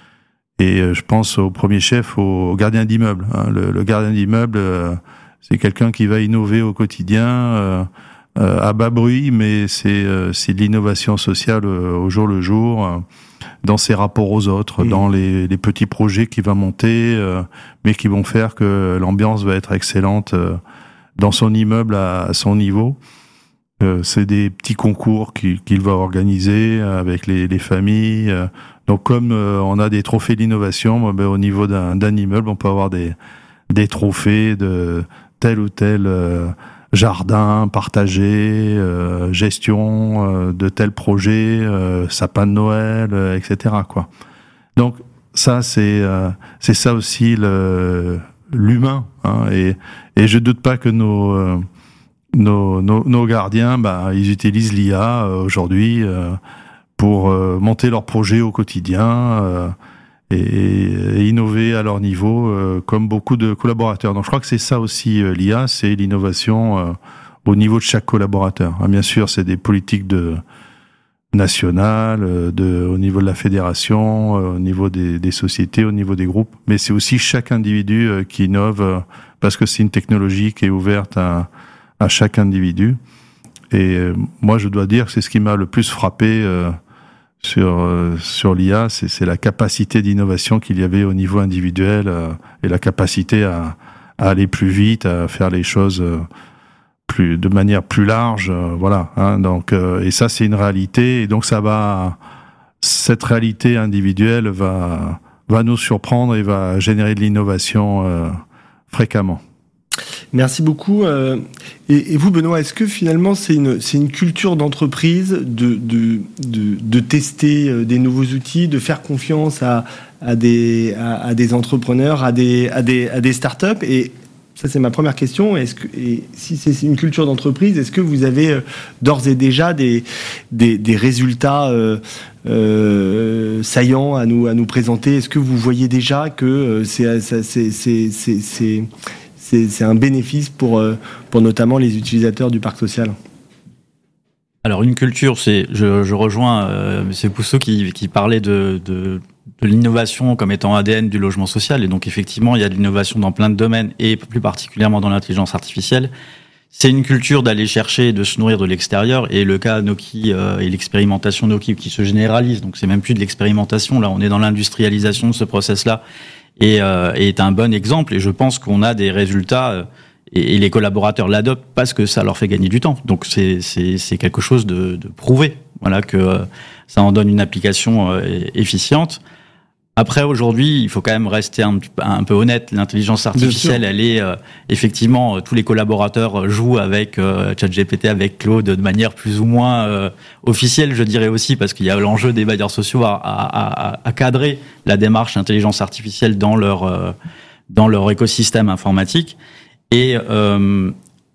Et euh, je pense au premier chef, au, au gardien d'immeuble. Hein. Le, le gardien d'immeuble, euh, c'est quelqu'un qui va innover au quotidien, euh, euh, à bas bruit, mais c'est, euh, c'est de l'innovation sociale euh, au jour le jour, euh, dans ses rapports aux autres, mmh. dans les, les petits projets qu'il va monter, euh, mais qui vont faire que l'ambiance va être excellente euh, dans son immeuble à, à son niveau. Euh, c'est des petits concours qu'il, qu'il va organiser avec les, les familles. Donc, comme euh, on a des trophées d'innovation, ben, au niveau d'un, d'un immeuble, on peut avoir des, des trophées de tel ou tel euh, jardin partagé, euh, gestion euh, de tel projet, euh, sapin de Noël, euh, et cetera, quoi. Donc, ça, c'est euh, c'est ça aussi le, l'humain. Hein, et, et je doute pas que nos... Euh, Nos, nos, nos gardiens, bah, ils utilisent l'I A euh, aujourd'hui euh, pour euh, monter leurs projets au quotidien euh, et, et innover à leur niveau, euh, comme beaucoup de collaborateurs. Donc, je crois que c'est ça aussi euh, l'I A, c'est l'innovation euh, au niveau de chaque collaborateur. Hein, bien sûr, c'est des politiques de nationales, de, au niveau de la fédération, euh, au niveau des, des sociétés, au niveau des groupes, mais c'est aussi chaque individu euh, qui innove euh, parce que c'est une technologie qui est ouverte à à chaque individu. Et euh, moi, je dois dire que c'est ce qui m'a le plus frappé euh, sur euh, sur l'I A, c'est, c'est la capacité d'innovation qu'il y avait au niveau individuel euh, et la capacité à, à aller plus vite, à faire les choses euh, plus de manière plus large. Euh, voilà. Hein, donc, euh, et ça, c'est une réalité. Et donc, ça va, cette réalité individuelle va va nous surprendre et va générer de l'innovation euh, fréquemment. Merci beaucoup. Euh, et, et vous, Benoît, est-ce que finalement c'est une, c'est une culture d'entreprise de, de, de, de tester des nouveaux outils, de faire confiance à, à, des, à, à des entrepreneurs, à des, à des, à des startups? Et ça, c'est ma première question. Est-ce que, et si c'est une culture d'entreprise, est-ce que vous avez d'ores et déjà des, des, des résultats euh, euh, saillants à nous, à nous présenter? Est-ce que vous voyez déjà que c'est, c'est, c'est, c'est, c'est, c'est C'est, c'est un bénéfice pour, pour notamment les utilisateurs du parc social? Alors, une culture, c'est, je, je rejoins euh, M. Pousseau qui, qui parlait de, de, de l'innovation comme étant A D N du logement social. Et donc, effectivement, il y a de l'innovation dans plein de domaines et plus particulièrement dans l'intelligence artificielle. C'est une culture d'aller chercher et de se nourrir de l'extérieur. Et le cas Noki euh, et l'expérimentation Noki qui se généralise. Donc, c'est même plus de l'expérimentation. Là, on est dans l'industrialisation de ce process-là. Et, euh, et est un bon exemple. Et je pense qu'on a des résultats euh, et, et les collaborateurs l'adoptent parce que ça leur fait gagner du temps. Donc c'est c'est, c'est quelque chose de, de prouvé. Voilà que euh, ça en donne une application euh, efficiente. Après, aujourd'hui, il faut quand même rester un, un peu honnête. L'intelligence artificielle, elle est euh, effectivement, euh, tous les collaborateurs jouent avec euh, ChatGPT, avec Claude, de manière plus ou moins euh, officielle, je dirais aussi, parce qu'il y a l'enjeu des bailleurs sociaux à, à, à, à cadrer la démarche intelligence artificielle dans leur euh, dans leur écosystème informatique. Et euh,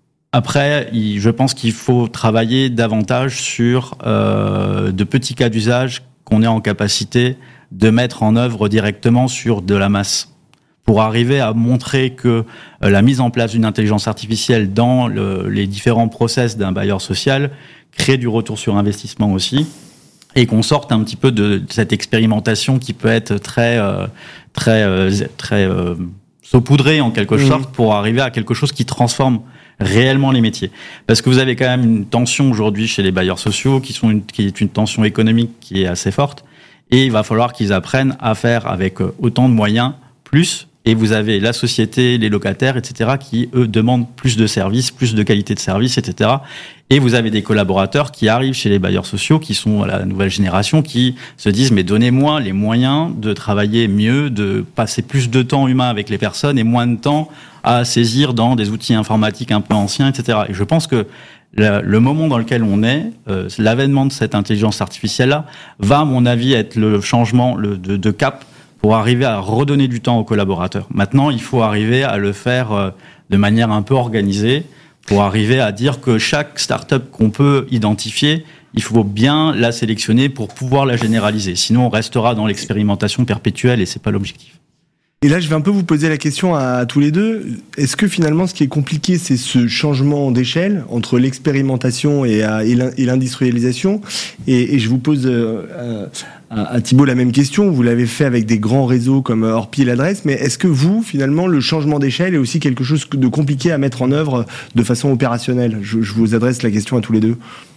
après, il, je pense qu'il faut travailler davantage sur euh, de petits cas d'usage qu'on est en capacité de mettre en œuvre directement sur de la masse, pour arriver à montrer que euh, la mise en place d'une intelligence artificielle dans le, les différents process d'un bailleur social crée du retour sur investissement aussi, et qu'on sorte un petit peu de, de cette expérimentation qui peut être très euh, très euh, très euh, saupoudrée en quelque mmh. sorte, pour arriver à quelque chose qui transforme réellement les métiers. Parce que vous avez quand même une tension aujourd'hui chez les bailleurs sociaux qui sont une, qui est une tension économique qui est assez forte. Et il va falloir qu'ils apprennent à faire avec autant de moyens, plus. Et vous avez la société, les locataires, et cetera, qui, eux, demandent plus de services, plus de qualité de service, et cetera. Et vous avez des collaborateurs qui arrivent chez les bailleurs sociaux, qui sont la nouvelle génération, qui se disent, mais donnez-moi les moyens de travailler mieux, de passer plus de temps humain avec les personnes et moins de temps à saisir dans des outils informatiques un peu anciens, et cetera. Et je pense que Le, le moment dans lequel on est, euh, l'avènement de cette intelligence artificielle-là, va, à mon avis, être le changement le, de, de cap pour arriver à redonner du temps aux collaborateurs. Maintenant, il faut arriver à le faire euh, de manière un peu organisée, pour arriver à dire que chaque start-up qu'on peut identifier, il faut bien la sélectionner pour pouvoir la généraliser. Sinon, on restera dans l'expérimentation perpétuelle et c'est pas l'objectif. Et là, je vais un peu vous poser la question à, à tous les deux. Est-ce que finalement, ce qui est compliqué, c'est ce changement d'échelle entre l'expérimentation et, à, et l'industrialisation? et, et je vous pose euh, à, à Thibault la même question. Vous l'avez fait avec des grands réseaux comme Orpi et l'Adresse, mais est-ce que vous, finalement, le changement d'échelle est aussi quelque chose de compliqué à mettre en œuvre de façon opérationnelle? je, je vous adresse la question à tous les deux.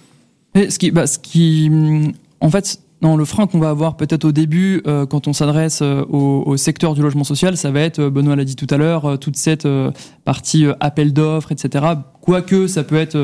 Et ce qui, bah, ce qui, en fait... Non, le frein qu'on va avoir peut-être au début, euh, quand on s'adresse euh, au, au secteur du logement social, ça va être, euh, Benoît l'a dit tout à l'heure, euh, toute cette euh, partie euh, appel d'offres, et cetera. Quoique ça peut être euh,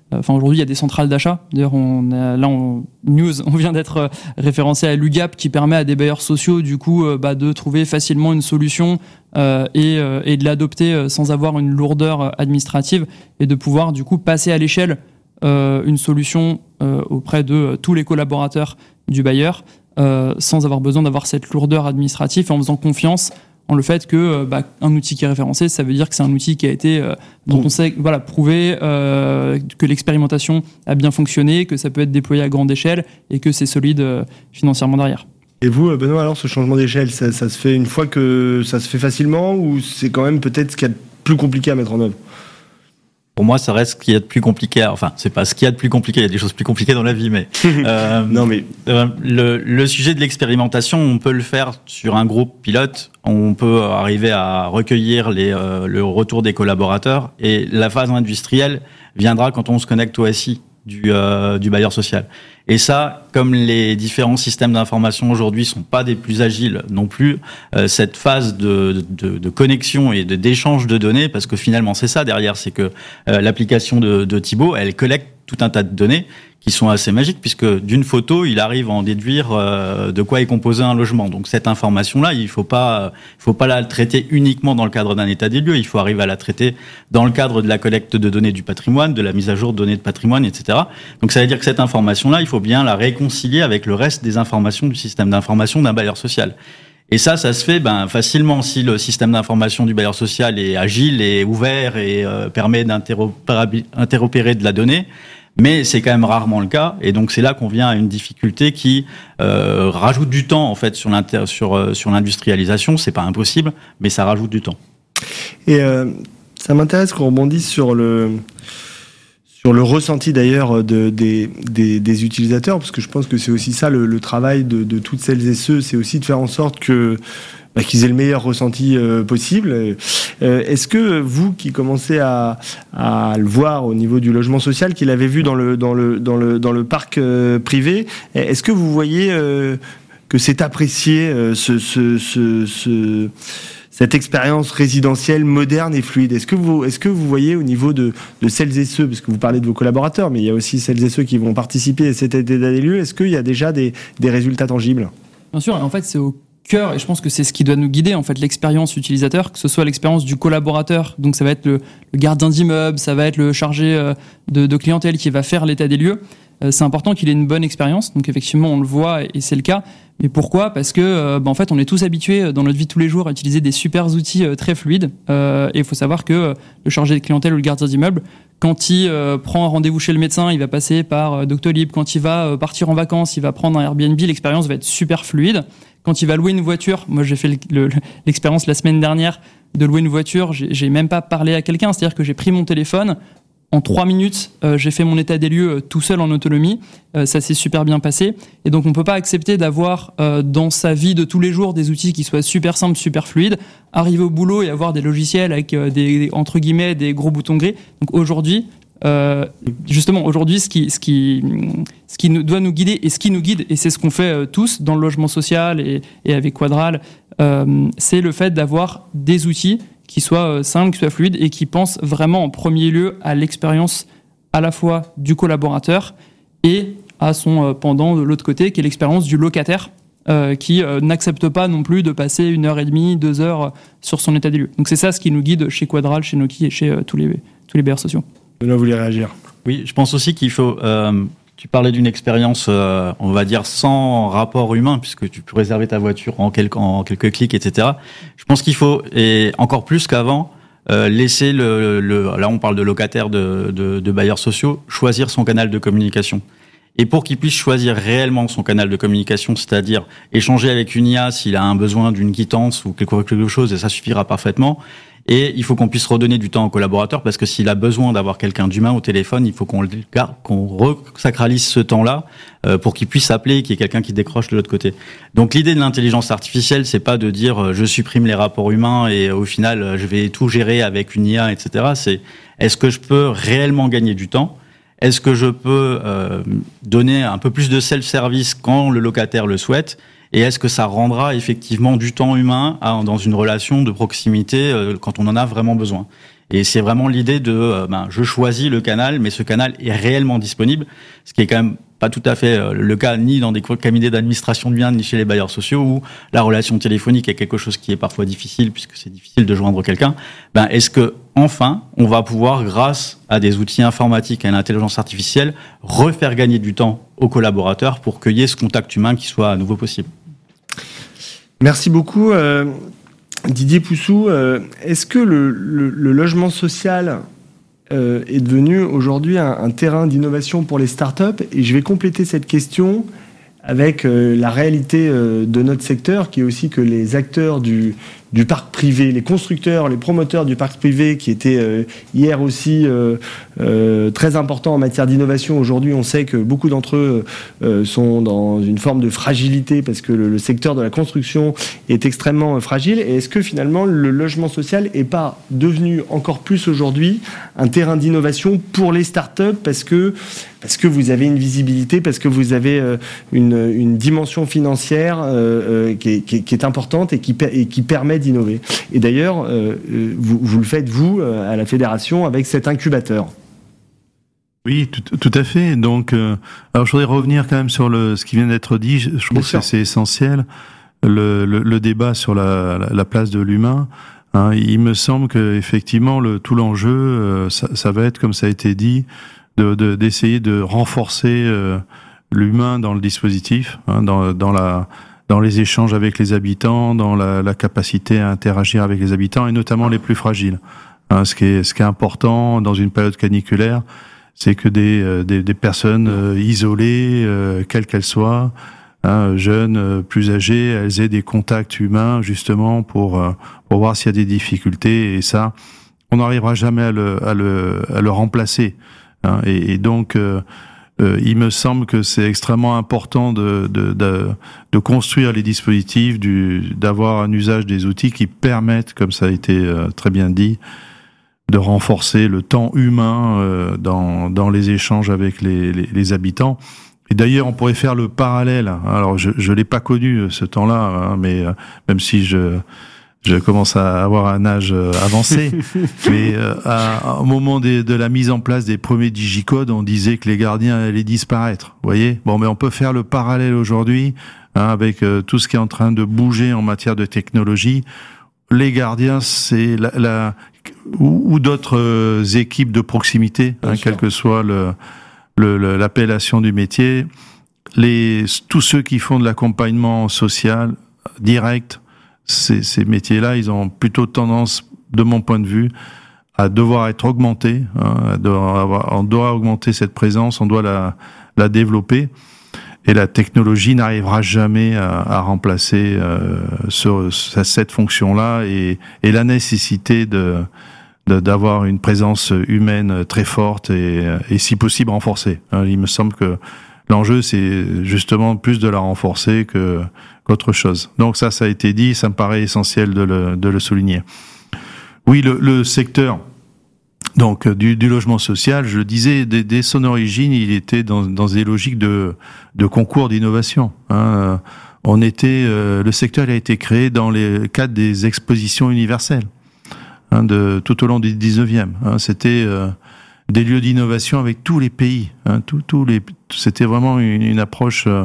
Enfin, aujourd'hui, il y a des centrales d'achat. D'ailleurs, on a, là, en news, on vient d'être référencé à l'U G A P qui permet à des bailleurs sociaux, du coup, euh, bah, de trouver facilement une solution euh, et, euh, et de l'adopter sans avoir une lourdeur administrative et de pouvoir, du coup, passer à l'échelle euh, une solution euh, auprès de euh, tous les collaborateurs du bailleur euh, sans avoir besoin d'avoir cette lourdeur administrative et en faisant confiance en le fait que bah, un outil qui est référencé, ça veut dire que c'est un outil qui a été euh, dont on sait voilà prouvé euh, que l'expérimentation a bien fonctionné, que ça peut être déployé à grande échelle et que c'est solide euh, financièrement derrière. Et vous, Benoît, alors ce changement d'échelle, ça, ça se fait une fois que ça se fait facilement ou c'est quand même peut-être ce qu'il y a de plus compliqué à mettre en œuvre? Pour moi, ça reste ce qu'il y a de plus compliqué. À... Enfin, c'est pas ce qu'il y a de plus compliqué. Il y a des choses plus compliquées dans la vie, mais euh, non, mais euh, le, le sujet de l'expérimentation, on peut le faire sur un groupe pilote. On peut arriver à recueillir les, euh, le retour des collaborateurs, et la phase industrielle viendra quand on se connecte au S I du, euh, du bailleur social. Et ça, comme les différents systèmes d'information aujourd'hui sont pas des plus agiles non plus, euh, cette phase de, de, de connexion et de, d'échange de données, parce que finalement c'est ça derrière, c'est que euh, l'application de, de Thibaut, elle collecte tout un tas de données qui sont assez magiques, puisque d'une photo, il arrive à en déduire euh, de quoi est composé un logement. Donc cette information-là, il faut pas, il faut pas la traiter uniquement dans le cadre d'un état des lieux, il faut arriver à la traiter dans le cadre de la collecte de données du patrimoine, de la mise à jour de données de patrimoine, et cetera. Donc ça veut dire que cette information-là, il faut bien la réconcilier avec le reste des informations du système d'information d'un bailleur social. Et ça, ça se fait ben, facilement si le système d'information du bailleur social est agile et ouvert et euh, permet d'interopérer de la donnée. Mais c'est quand même rarement le cas, et donc c'est là qu'on vient à une difficulté qui euh, rajoute du temps en fait sur l'inter- sur euh, sur l'industrialisation. C'est pas impossible, mais ça rajoute du temps. Et euh, ça m'intéresse qu'on rebondisse sur le sur le ressenti d'ailleurs de, des, des des utilisateurs, parce que je pense que c'est aussi ça le, le travail de, de toutes celles et ceux, c'est aussi de faire en sorte que bah, qu'ils aient le meilleur ressenti euh, possible. Euh, est-ce que vous, qui commencez à, à le voir au niveau du logement social, qui l'avez vu dans le dans le dans le dans le parc euh, privé, est-ce que vous voyez euh, que c'est apprécié euh, ce, ce, ce, ce cette expérience résidentielle moderne et fluide? Est-ce que vous est-ce que vous voyez au niveau de de celles et ceux, parce que vous parlez de vos collaborateurs, mais il y a aussi celles et ceux qui vont participer à cet état des lieux, est-ce qu'il y a déjà des des résultats tangibles? Bien sûr, en fait, c'est au cœur, et je pense que c'est ce qui doit nous guider, en fait, l'expérience utilisateur, que ce soit l'expérience du collaborateur, donc ça va être le, le gardien d'immeuble, ça va être le chargé euh, de, de clientèle qui va faire l'état des lieux. Euh, c'est important qu'il ait une bonne expérience, donc effectivement on le voit et c'est le cas. Mais pourquoi ? Parce que euh, bah, en fait on est tous habitués dans notre vie de tous les jours à utiliser des super outils euh, très fluides, euh, et il faut savoir que euh, le chargé de clientèle ou le gardien d'immeuble, quand il euh, prend un rendez-vous chez le médecin, il va passer par euh, Doctolib. Quand il va euh, partir en vacances, il va prendre un Airbnb, l'expérience va être super fluide. Quand il va louer une voiture, moi j'ai fait le, le, l'expérience la semaine dernière de louer une voiture, j'ai, j'ai même pas parlé à quelqu'un, c'est-à-dire que j'ai pris mon téléphone, en trois minutes, euh, j'ai fait mon état des lieux euh, tout seul en autonomie, euh, ça s'est super bien passé, et donc on peut pas accepter d'avoir euh, dans sa vie de tous les jours des outils qui soient super simples, super fluides, arriver au boulot et avoir des logiciels avec euh, des, entre guillemets, des gros boutons gris. Donc aujourd'hui, Euh, justement, aujourd'hui, ce qui, ce qui, ce qui nous, doit nous guider et ce qui nous guide, et c'est ce qu'on fait euh, tous dans le logement social et, et avec Quadral, euh, c'est le fait d'avoir des outils qui soient euh, simples, qui soient fluides et qui pensent vraiment en premier lieu à l'expérience à la fois du collaborateur et à son euh, pendant de l'autre côté, qui est l'expérience du locataire, euh, qui euh, n'accepte pas non plus de passer une heure et demie, deux heures sur son état des lieux. Donc c'est ça ce qui nous guide chez Quadral, chez Noki et chez euh, tous les, tous les bailleurs sociaux. Benoît voulait réagir. Oui, je pense aussi qu'il faut... Euh, tu parlais d'une expérience, euh, on va dire, sans rapport humain, puisque tu peux réserver ta voiture en quelques, en quelques clics, et cetera. Je pense qu'il faut, et encore plus qu'avant, euh, laisser le, le... Là, on parle de locataires, de, de, de bailleurs sociaux, choisir son canal de communication. Et pour qu'il puisse choisir réellement son canal de communication, c'est-à-dire échanger avec une I A s'il a un besoin d'une quittance ou quelque chose, et ça suffira parfaitement. Et il faut qu'on puisse redonner du temps aux collaborateurs, parce que s'il a besoin d'avoir quelqu'un d'humain au téléphone, il faut qu'on le garde, qu'on resacralise ce temps-là euh, pour qu'il puisse appeler et qu'il y ait quelqu'un qui décroche de l'autre côté. Donc l'idée de l'intelligence artificielle, c'est pas de dire euh, je supprime les rapports humains et euh, au final euh, je vais tout gérer avec une I A, et cetera. C'est est-ce que je peux réellement gagner du temps ? Est-ce que je peux euh, donner un peu plus de self-service quand le locataire le souhaite ? Et est-ce que ça rendra effectivement du temps humain à, dans une relation de proximité euh, quand on en a vraiment besoin? Et c'est vraiment l'idée de, euh, ben, je choisis le canal, mais ce canal est réellement disponible, ce qui est quand même pas tout à fait euh, le cas ni dans des cabinets d'administration de biens, ni chez les bailleurs sociaux, où la relation téléphonique est quelque chose qui est parfois difficile, puisque c'est difficile de joindre quelqu'un. Ben, est-ce que, enfin, on va pouvoir, grâce à des outils informatiques et à l'intelligence artificielle, refaire gagner du temps aux collaborateurs pour qu'il y ait ce contact humain qui soit à nouveau possible? Merci beaucoup. Euh... Didier Poussou, euh, est-ce que le, le, le logement social euh, est devenu aujourd'hui un, un terrain d'innovation pour les startups? Et je vais compléter cette question avec euh, la réalité euh, de notre secteur, qui est aussi que les acteurs du, du parc privé, les constructeurs, les promoteurs du parc privé, qui étaient euh, hier aussi euh, euh, très importants en matière d'innovation. Aujourd'hui, on sait que beaucoup d'entre eux euh, sont dans une forme de fragilité parce que le, le secteur de la construction est extrêmement euh, fragile. Et est-ce que finalement le logement social n'est pas devenu encore plus aujourd'hui un terrain d'innovation pour les startups parce que, parce que vous avez une visibilité, parce que vous avez euh, une, une dimension financière euh, euh, qui, est, qui, est, qui est importante et qui, et qui permet d'innover. Et d'ailleurs, euh, vous, vous le faites, vous, à la Fédération, avec cet incubateur. Oui, tout, tout à fait. Donc, euh, alors je voudrais revenir quand même sur le, ce qui vient d'être dit. Je, je trouve que c'est essentiel, le, le, le débat sur la, la, la place de l'humain. Hein, il me semble que effectivement, le, tout l'enjeu, euh, ça, ça va être, comme ça a été dit, de, de, d'essayer de renforcer euh, l'humain dans le dispositif, hein, dans, dans la dans les échanges avec les habitants, dans la, la capacité à interagir avec les habitants, et notamment les plus fragiles. Hein, ce qui est, ce qui est important dans une période caniculaire, c'est que des, euh, des, des personnes euh, isolées, euh, quelles qu'elles soient, hein, jeunes, euh, plus âgées, elles aient des contacts humains, justement, pour, euh, pour voir s'il y a des difficultés, et ça, on n'arrivera jamais à le, à le, à le remplacer. Hein, et, et donc, euh, Euh, il me semble que c'est extrêmement important de, de, de, de construire les dispositifs, du, d'avoir un usage des outils qui permettent, comme ça a été euh, très bien dit, de renforcer le temps humain euh, dans, dans les échanges avec les, les, les habitants. Et d'ailleurs, on pourrait faire le parallèle. Alors, je ne l'ai pas connu ce temps-là, hein, mais euh, même si je... Je commence à avoir un âge avancé, mais euh, à, au moment des, de la mise en place des premiers digicodes, on disait que les gardiens allaient disparaître. Vous voyez ? Bon, mais on peut faire le parallèle aujourd'hui, hein, avec euh, tout ce qui est en train de bouger en matière de technologie. Les gardiens, c'est la, la ou, ou d'autres euh, équipes de proximité, hein, quelle que soit le, le, le, l'appellation du métier. Les tous ceux qui font de l'accompagnement social direct. Ces, ces métiers-là, ils ont plutôt tendance, de mon point de vue, à devoir être augmentés. Hein, à devoir avoir, on doit augmenter cette présence, on doit la, la développer. Et la technologie n'arrivera jamais à, à remplacer euh, ce, cette fonction-là et, et la nécessité de, de, d'avoir une présence humaine très forte et, et si possible renforcée. Hein, il me semble que l'enjeu, c'est justement plus de la renforcer que qu'autre chose. Donc ça, ça a été dit, ça me paraît essentiel de le, de le souligner. Oui, le, le secteur donc du, du logement social, je le disais, dès, dès son origine, il était dans, dans des logiques de, de concours d'innovation. Hein. On était, euh, le secteur a été créé dans les cadre des expositions universelles, hein, de tout au long du dix-neuvième. Hein. C'était euh, des lieux d'innovation avec tous les pays. Hein, tous, tous les, c'était vraiment une, une approche euh,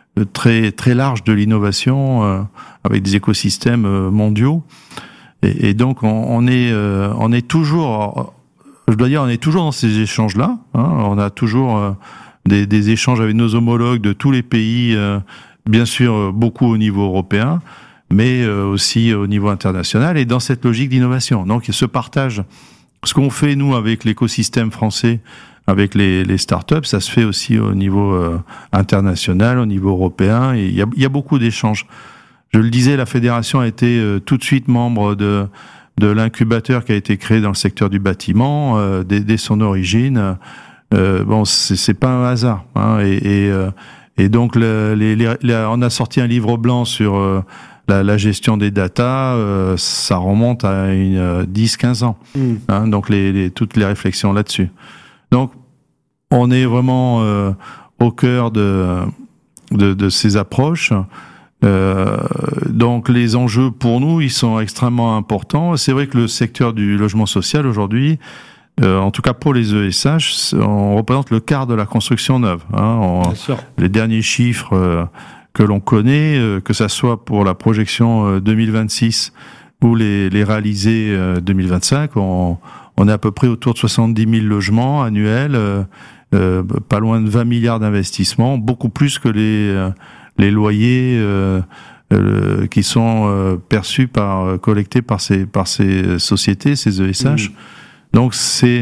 très très large de l'innovation euh, avec des écosystèmes euh, mondiaux. Et, et donc on, on est euh, on est toujours, je dois dire, on est toujours dans ces échanges-là. Hein, on a toujours euh, des, des échanges avec nos homologues de tous les pays, euh, bien sûr beaucoup au niveau européen, mais euh, aussi au niveau international et dans cette logique d'innovation. Donc ce partage, ce qu'on fait nous avec l'écosystème français, avec les, les startups, ça se fait aussi au niveau euh, international, au niveau européen, et il y a, il y a beaucoup d'échanges. Je le disais, la fédération a été euh, tout de suite membre de, de l'incubateur qui a été créé dans le secteur du bâtiment euh, dès, dès son origine. Euh, bon, c'est, c'est pas un hasard, hein, et, et, euh, et donc le, les, les, les, on a sorti un livre blanc sur euh, la, la gestion des data. Euh, ça remonte à une, euh, dix quinze ans, mmh. hein, donc les, les, toutes les réflexions là-dessus. Donc, on est vraiment euh, au cœur de, de, de ces approches. Euh, donc les enjeux pour nous, ils sont extrêmement importants. C'est vrai que le secteur du logement social aujourd'hui, euh, en tout cas pour les E S H, on représente le quart de la construction neuve. Hein. On, Bien sûr. Les derniers chiffres euh, que l'on connaît, euh, que ça soit pour la projection euh, deux mille vingt-six ou les, les réalisés euh, deux mille vingt-cinq, on, on est à peu près autour de soixante-dix mille logements annuels, euh, euh, pas loin de vingt milliards d'investissements, beaucoup plus que les euh, les loyers euh, euh, qui sont euh, perçus par collectés par ces par ces sociétés, ces E S H. Mmh. Donc c'est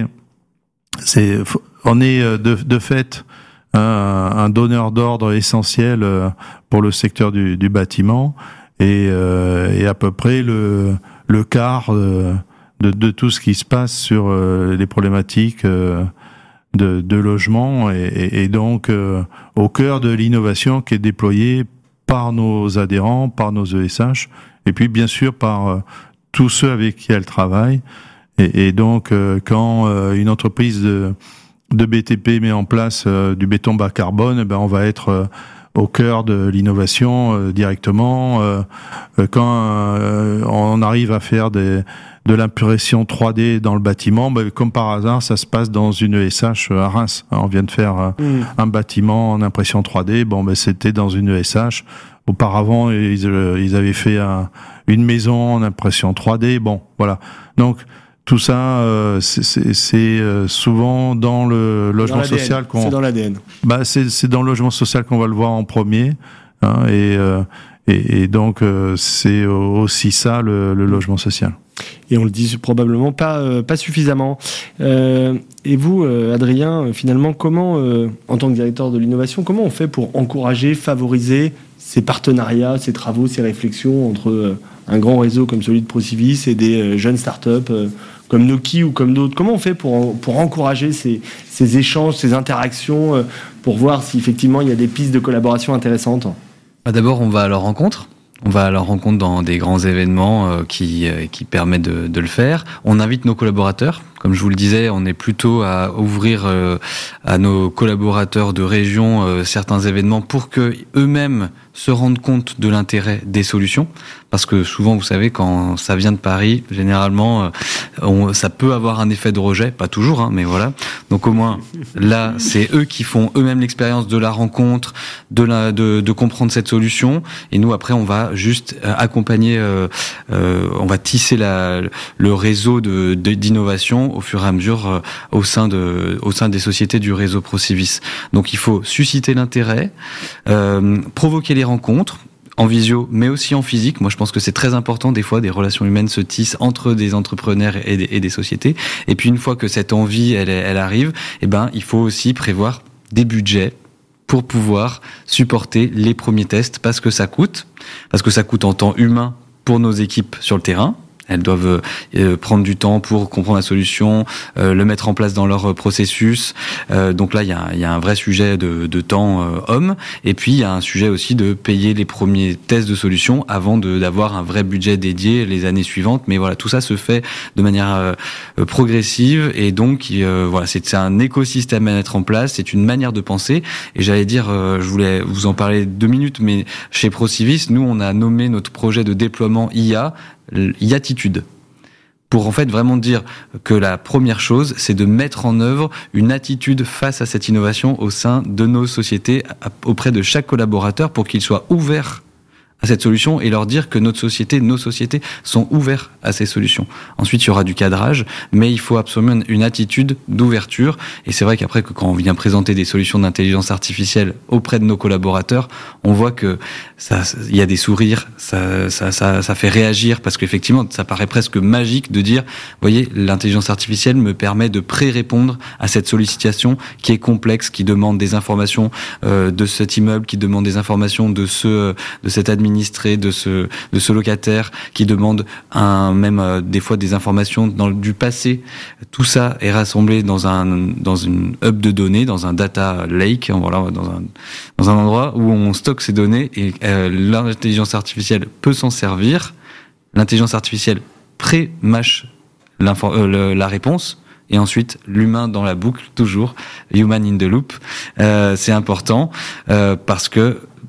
c'est on est de de fait un, un donneur d'ordre essentiel pour le secteur du, du bâtiment et, euh, et à peu près le le quart de, de de tout ce qui se passe sur les problématiques euh, De, de logement et, et, et donc euh, au cœur de l'innovation qui est déployée par nos adhérents, par nos E S H, et puis bien sûr par euh, tous ceux avec qui elle travaille. Et, et donc euh, quand euh, une entreprise de, de B T P met en place euh, du béton bas carbone, eh ben on va être euh, au cœur de l'innovation euh, directement. Euh, quand euh, on arrive à faire des de l'impression trois D dans le bâtiment, ben, comme par hasard, ça se passe dans une E S H à Reims. On vient de faire mmh. un bâtiment en impression trois D. Bon, ben c'était dans une E S H. Auparavant, ils, ils avaient fait un, une maison en impression trois D. Bon, voilà. Donc tout ça, euh, c'est, c'est, c'est souvent dans le logement dans social qu'on. C'est dans l'A D N. Bah, c'est, c'est dans le logement social qu'on va le voir en premier. Hein, et, euh, et, et donc euh, c'est aussi ça le, le logement social. Et on le dit probablement pas euh, pas suffisamment. Euh, et vous, euh, Adrien, finalement, comment, euh, en tant que directeur de l'innovation, comment on fait pour encourager, favoriser ces partenariats, ces travaux, ces réflexions entre euh, un grand réseau comme celui de Procivis et des euh, jeunes startups euh, comme Noki ou comme d'autres? Comment on fait pour pour encourager ces ces échanges, ces interactions, euh, pour voir si effectivement il y a des pistes de collaboration intéressantes? D'abord, on va à leur rencontre. On va à leur rencontre dans des grands événements euh, qui, euh, qui permettent de, de le faire. On invite nos collaborateurs. Comme je vous le disais, on est plutôt à ouvrir euh, à nos collaborateurs de région euh, certains événements pour que eux-mêmes se rendent compte de l'intérêt des solutions. Parce que souvent, vous savez, quand ça vient de Paris, généralement, euh, on, ça peut avoir un effet de rejet. Pas toujours, hein, mais voilà. Donc au moins, là, c'est eux qui font eux-mêmes l'expérience de la rencontre, de, la, de, de comprendre cette solution. Et nous, après, on va juste accompagner, euh, euh, on va tisser la, le réseau de, de, d'innovation au fur et à mesure euh, au sein de, au sein des sociétés du réseau Procivis. Donc il faut susciter l'intérêt, euh, provoquer les rencontres en visio, mais aussi en physique. Moi, je pense que c'est très important. Des fois, des relations humaines se tissent entre des entrepreneurs et des, et des sociétés. Et puis, une fois que cette envie, elle, elle arrive, eh ben, il faut aussi prévoir des budgets pour pouvoir supporter les premiers tests, parce que ça coûte, parce que ça coûte en temps humain pour nos équipes sur le terrain. Elles doivent euh, prendre du temps pour comprendre la solution, euh, le mettre en place dans leur processus. Euh, donc là, il y a, y a un vrai sujet de, de temps euh, homme. Et puis, il y a un sujet aussi de payer les premiers tests de solution avant de, d'avoir un vrai budget dédié les années suivantes. Mais voilà, tout ça se fait de manière euh, progressive. Et donc, euh, voilà, c'est, c'est un écosystème à mettre en place. C'est une manière de penser. Et j'allais dire, euh, je voulais vous en parler deux minutes, mais chez Procivis, nous, on a nommé notre projet de déploiement I A Yatitude, pour en fait vraiment dire que la première chose, c'est de mettre en œuvre une attitude face à cette innovation au sein de nos sociétés, auprès de chaque collaborateur, pour qu'il soit ouvert à cette solution et leur dire que notre société, nos sociétés sont ouverts à ces solutions. Ensuite, il y aura du cadrage, mais il faut absolument une attitude d'ouverture. Et c'est vrai qu'après, que quand on vient présenter des solutions d'intelligence artificielle auprès de nos collaborateurs, on voit que ça, il y a des sourires, ça, ça, ça, ça fait réagir, parce qu'effectivement, ça paraît presque magique de dire, vous voyez, l'intelligence artificielle me permet de pré-répondre à cette sollicitation qui est complexe, qui demande des informations euh, de cet immeuble, qui demande des informations de ce, de cet administrateur, administré de ce de ce locataire, qui demande un même euh, des fois des informations dans du passé. Tout ça est rassemblé dans un dans une hub de données, dans un data lake, voilà, dans un dans un endroit où on stocke ces données, et euh, l'intelligence artificielle peut s'en servir. L'intelligence artificielle pré-mâche l'info, euh, le, la réponse. Et ensuite, l'humain dans la boucle, toujours, human in the loop. Euh, c'est important euh, parce que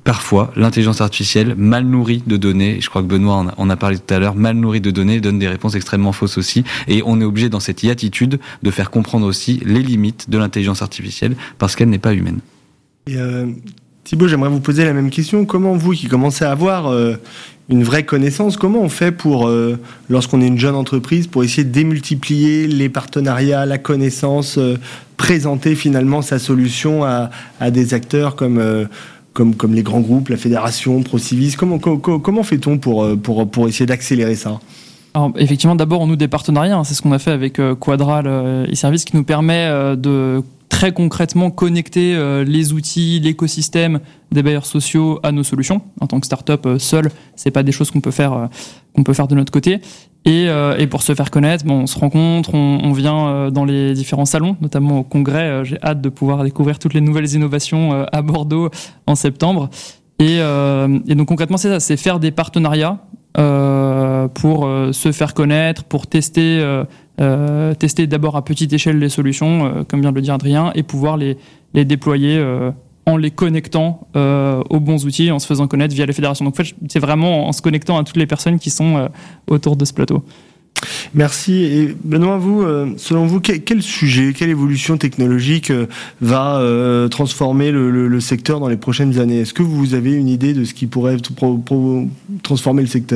parfois, l'intelligence artificielle, mal nourrie de données, je crois que Benoît en a, en a parlé tout à l'heure, mal nourrie de données, donne des réponses extrêmement fausses aussi. Et on est obligé, dans cette attitude, de faire comprendre aussi les limites de l'intelligence artificielle, parce qu'elle n'est pas humaine. Et euh, Thibaut, j'aimerais vous poser la même question. Comment vous, qui commencez à avoir euh, une vraie connaissance, comment on fait pour, euh, lorsqu'on est une jeune entreprise, pour essayer de démultiplier les partenariats, la connaissance, euh, présenter finalement sa solution à, à des acteurs comme... Euh, Comme, comme les grands groupes, la fédération, Procivis. Comment, comment, comment fait-on pour, pour, pour essayer d'accélérer ça ? Alors, effectivement, d'abord, on noue des partenariats. Hein, c'est ce qu'on a fait avec euh, Quadral euh, e-Service, qui nous permet euh, de très concrètement connecter euh, les outils, l'écosystème des bailleurs sociaux à nos solutions. En tant que start-up euh, seul, c'est pas des choses qu'on peut faire, euh, qu'on peut faire de notre côté. Et, euh, et pour se faire connaître, bon, on se rencontre, on, on vient euh, dans les différents salons, notamment au congrès. Euh, j'ai hâte de pouvoir découvrir toutes les nouvelles innovations euh, à Bordeaux en septembre. Et, euh, et donc concrètement, c'est ça, c'est faire des partenariats euh, pour euh, se faire connaître, pour tester, euh, euh, tester d'abord à petite échelle les solutions, euh, comme vient de le dire Adrien, et pouvoir les, les déployer euh, en les connectant euh, aux bons outils, en se faisant connaître via les fédérations. Donc en fait, c'est vraiment en se connectant à toutes les personnes qui sont euh, autour de ce plateau. Merci. Et Benoît, vous, euh, selon vous, quel, quel sujet, quelle évolution technologique euh, va euh, transformer le, le, le secteur dans les prochaines années ? Est-ce que vous avez une idée de ce qui pourrait pro, pro, transformer le secteur ?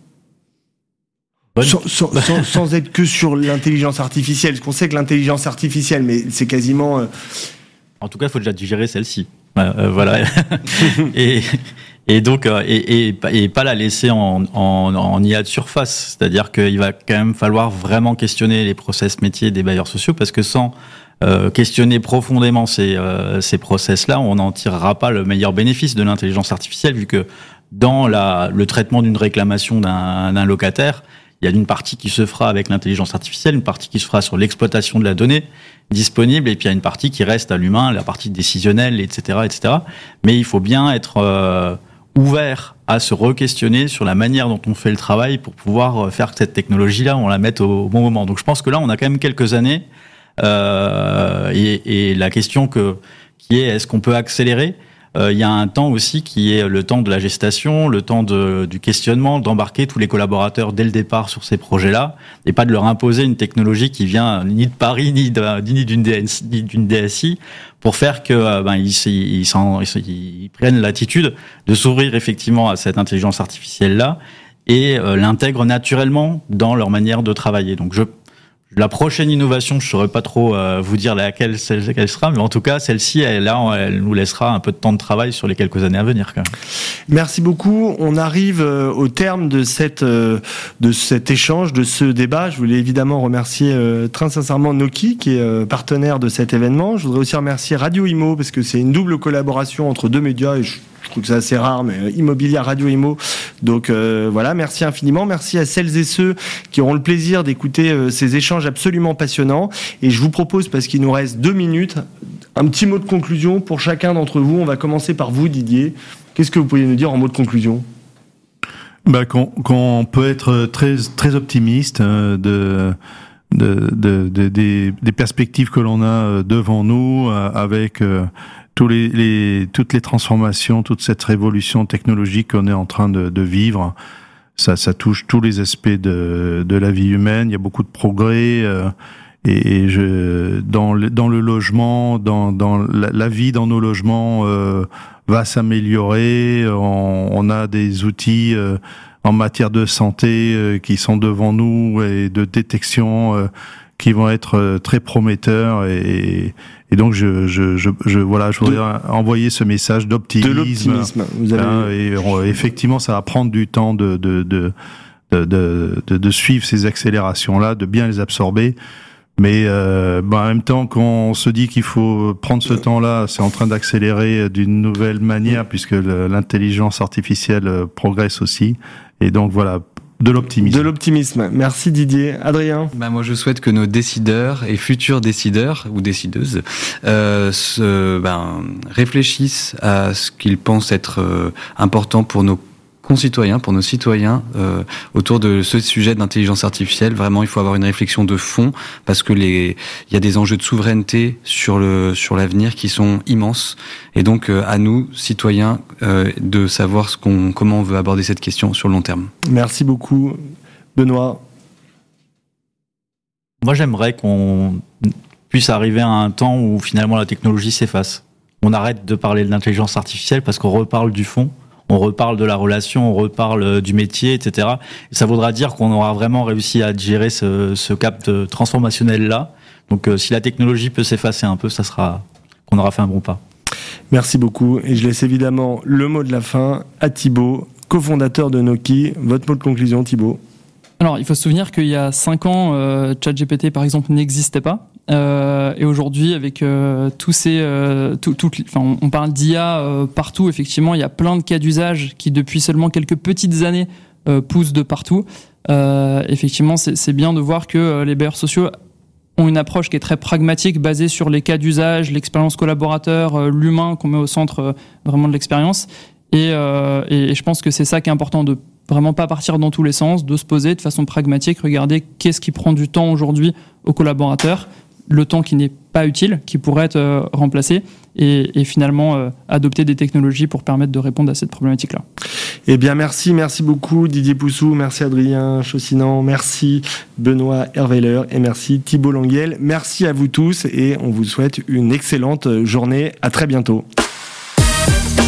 Sans, sans, sans, sans être que sur l'intelligence artificielle, parce qu'on sait que l'intelligence artificielle, mais c'est quasiment... Euh, En tout cas, il faut déjà digérer celle-ci. Euh, voilà. et, et donc, euh, et, et, et pas la laisser en, en, en I A de surface. C'est-à-dire qu'il va quand même falloir vraiment questionner les process métiers des bailleurs sociaux, parce que sans euh, questionner profondément ces, euh, ces process-là, on n'en tirera pas le meilleur bénéfice de l'intelligence artificielle, vu que dans la, le traitement d'une réclamation d'un, d'un locataire, il y a une partie qui se fera avec l'intelligence artificielle, une partie qui se fera sur l'exploitation de la donnée disponible, et puis il y a une partie qui reste à l'humain, la partie décisionnelle, et cetera, et cetera. Mais il faut bien être euh, ouvert à se re-questionner sur la manière dont on fait le travail pour pouvoir faire que cette technologie-là, on la mette au, au bon moment. Donc je pense que là, on a quand même quelques années, euh, et, et la question que qui est, est-ce qu'on peut accélérer ? Euh, il y a un temps aussi qui est le temps de la gestation, le temps de, du questionnement, d'embarquer tous les collaborateurs dès le départ sur ces projets-là, et pas de leur imposer une technologie qui vient ni de Paris ni, de, ni d'une, D S, ni d'une D S I, pour faire que euh, ben, ils, ils, ils, ils prennent l'attitude de s'ouvrir effectivement à cette intelligence artificielle-là et euh, l'intègrent naturellement dans leur manière de travailler. Donc je La prochaine innovation, je ne saurais pas trop euh, vous dire laquelle elle sera, mais en tout cas, celle-ci, elle, là, elle nous laissera un peu de temps de travail sur les quelques années à venir. Quand même. Merci beaucoup. On arrive euh, au terme de, cette, euh, de cet échange, de ce débat. Je voulais évidemment remercier euh, très sincèrement Noki, qui est euh, partenaire de cet événement. Je voudrais aussi remercier Radio Imo, parce que c'est une double collaboration entre deux médias, et je Je trouve que c'est assez rare, mais Immobilier, Radio Imo. Donc euh, voilà, merci infiniment. Merci à celles et ceux qui auront le plaisir d'écouter euh, ces échanges absolument passionnants. Et je vous propose, parce qu'il nous reste deux minutes, un petit mot de conclusion pour chacun d'entre vous. On va commencer par vous, Didier. Qu'est-ce que vous pourriez nous dire en mot de conclusion ? Bah, qu'on, qu'on peut être très, très optimiste euh, de... De, de, de, des, des perspectives que l'on a devant nous, euh, avec euh, tous les, les, toutes les transformations, toute cette révolution technologique qu'on est en train de, de vivre. Ça, ça touche tous les aspects de, de la vie humaine. Il y a beaucoup de progrès, euh, et, et je, dans, le, dans le logement, dans, dans la, la vie dans nos logements euh, va s'améliorer. On, on a des outils euh, en matière de santé euh, qui sont devant nous, et de détection euh, qui vont être euh, très prometteurs, et, et donc je, je, je, je voilà, je voudrais de, envoyer ce message d'optimisme. De l'optimisme. Vous avez... hein, et on, effectivement, ça va prendre du temps de de de de, de, de, de suivre ces accélérations-là, de bien les absorber. Mais euh, ben, en même temps, quand on se dit qu'il faut prendre ce temps-là, c'est en train d'accélérer d'une nouvelle manière, puisque le, l'intelligence artificielle progresse aussi. Et donc voilà, de l'optimisme. De l'optimisme. Merci Didier. Adrien ? Bah moi, je souhaite que nos décideurs et futurs décideurs ou décideuses euh, se, ben, réfléchissent à ce qu'ils pensent être euh, important pour nos concitoyens, pour nos citoyens, euh, autour de ce sujet d'intelligence artificielle. Vraiment, il faut avoir une réflexion de fond parce que les, il y a des enjeux de souveraineté sur le sur l'avenir qui sont immenses. Et donc, euh, à nous, citoyens, euh, de savoir ce qu'on, comment on veut aborder cette question sur le long terme. Merci beaucoup, Benoît. Moi, j'aimerais qu'on puisse arriver à un temps où finalement la technologie s'efface. On arrête de parler de l'intelligence artificielle parce qu'on reparle du fond. On reparle de la relation, on reparle du métier, et cetera. Et ça voudra dire qu'on aura vraiment réussi à gérer ce, ce cap de transformationnel-là. Donc, euh, si la technologie peut s'effacer un peu, ça sera qu'on aura fait un bon pas. Merci beaucoup. Et je laisse évidemment le mot de la fin à Thibaut, cofondateur de Noki. Votre mot de conclusion, Thibaut? Alors, il faut se souvenir qu'il y a cinq ans, euh, ChatGPT, par exemple, n'existait pas. Euh, et aujourd'hui, avec euh, tous ces, euh, tout, tout, enfin, on parle d'I A euh, partout. Effectivement, il y a plein de cas d'usage qui, depuis seulement quelques petites années, euh, poussent de partout. Euh, effectivement, c'est, c'est bien de voir que euh, les bailleurs sociaux ont une approche qui est très pragmatique, basée sur les cas d'usage, l'expérience collaborateur, euh, l'humain qu'on met au centre euh, vraiment de l'expérience. Et, euh, et, et je pense que c'est ça qui est important, de vraiment pas partir dans tous les sens, de se poser de façon pragmatique, regarder qu'est-ce qui prend du temps aujourd'hui aux collaborateurs, le temps qui n'est pas utile, qui pourrait être euh, remplacé, et, et finalement euh, adopter des technologies pour permettre de répondre à cette problématique-là. Eh bien, merci, merci beaucoup Didier Poussou, merci Adrien Chaussinan, merci Benoît Herweiler et merci Thibaut Languiel. Merci à vous tous et on vous souhaite une excellente journée. À très bientôt.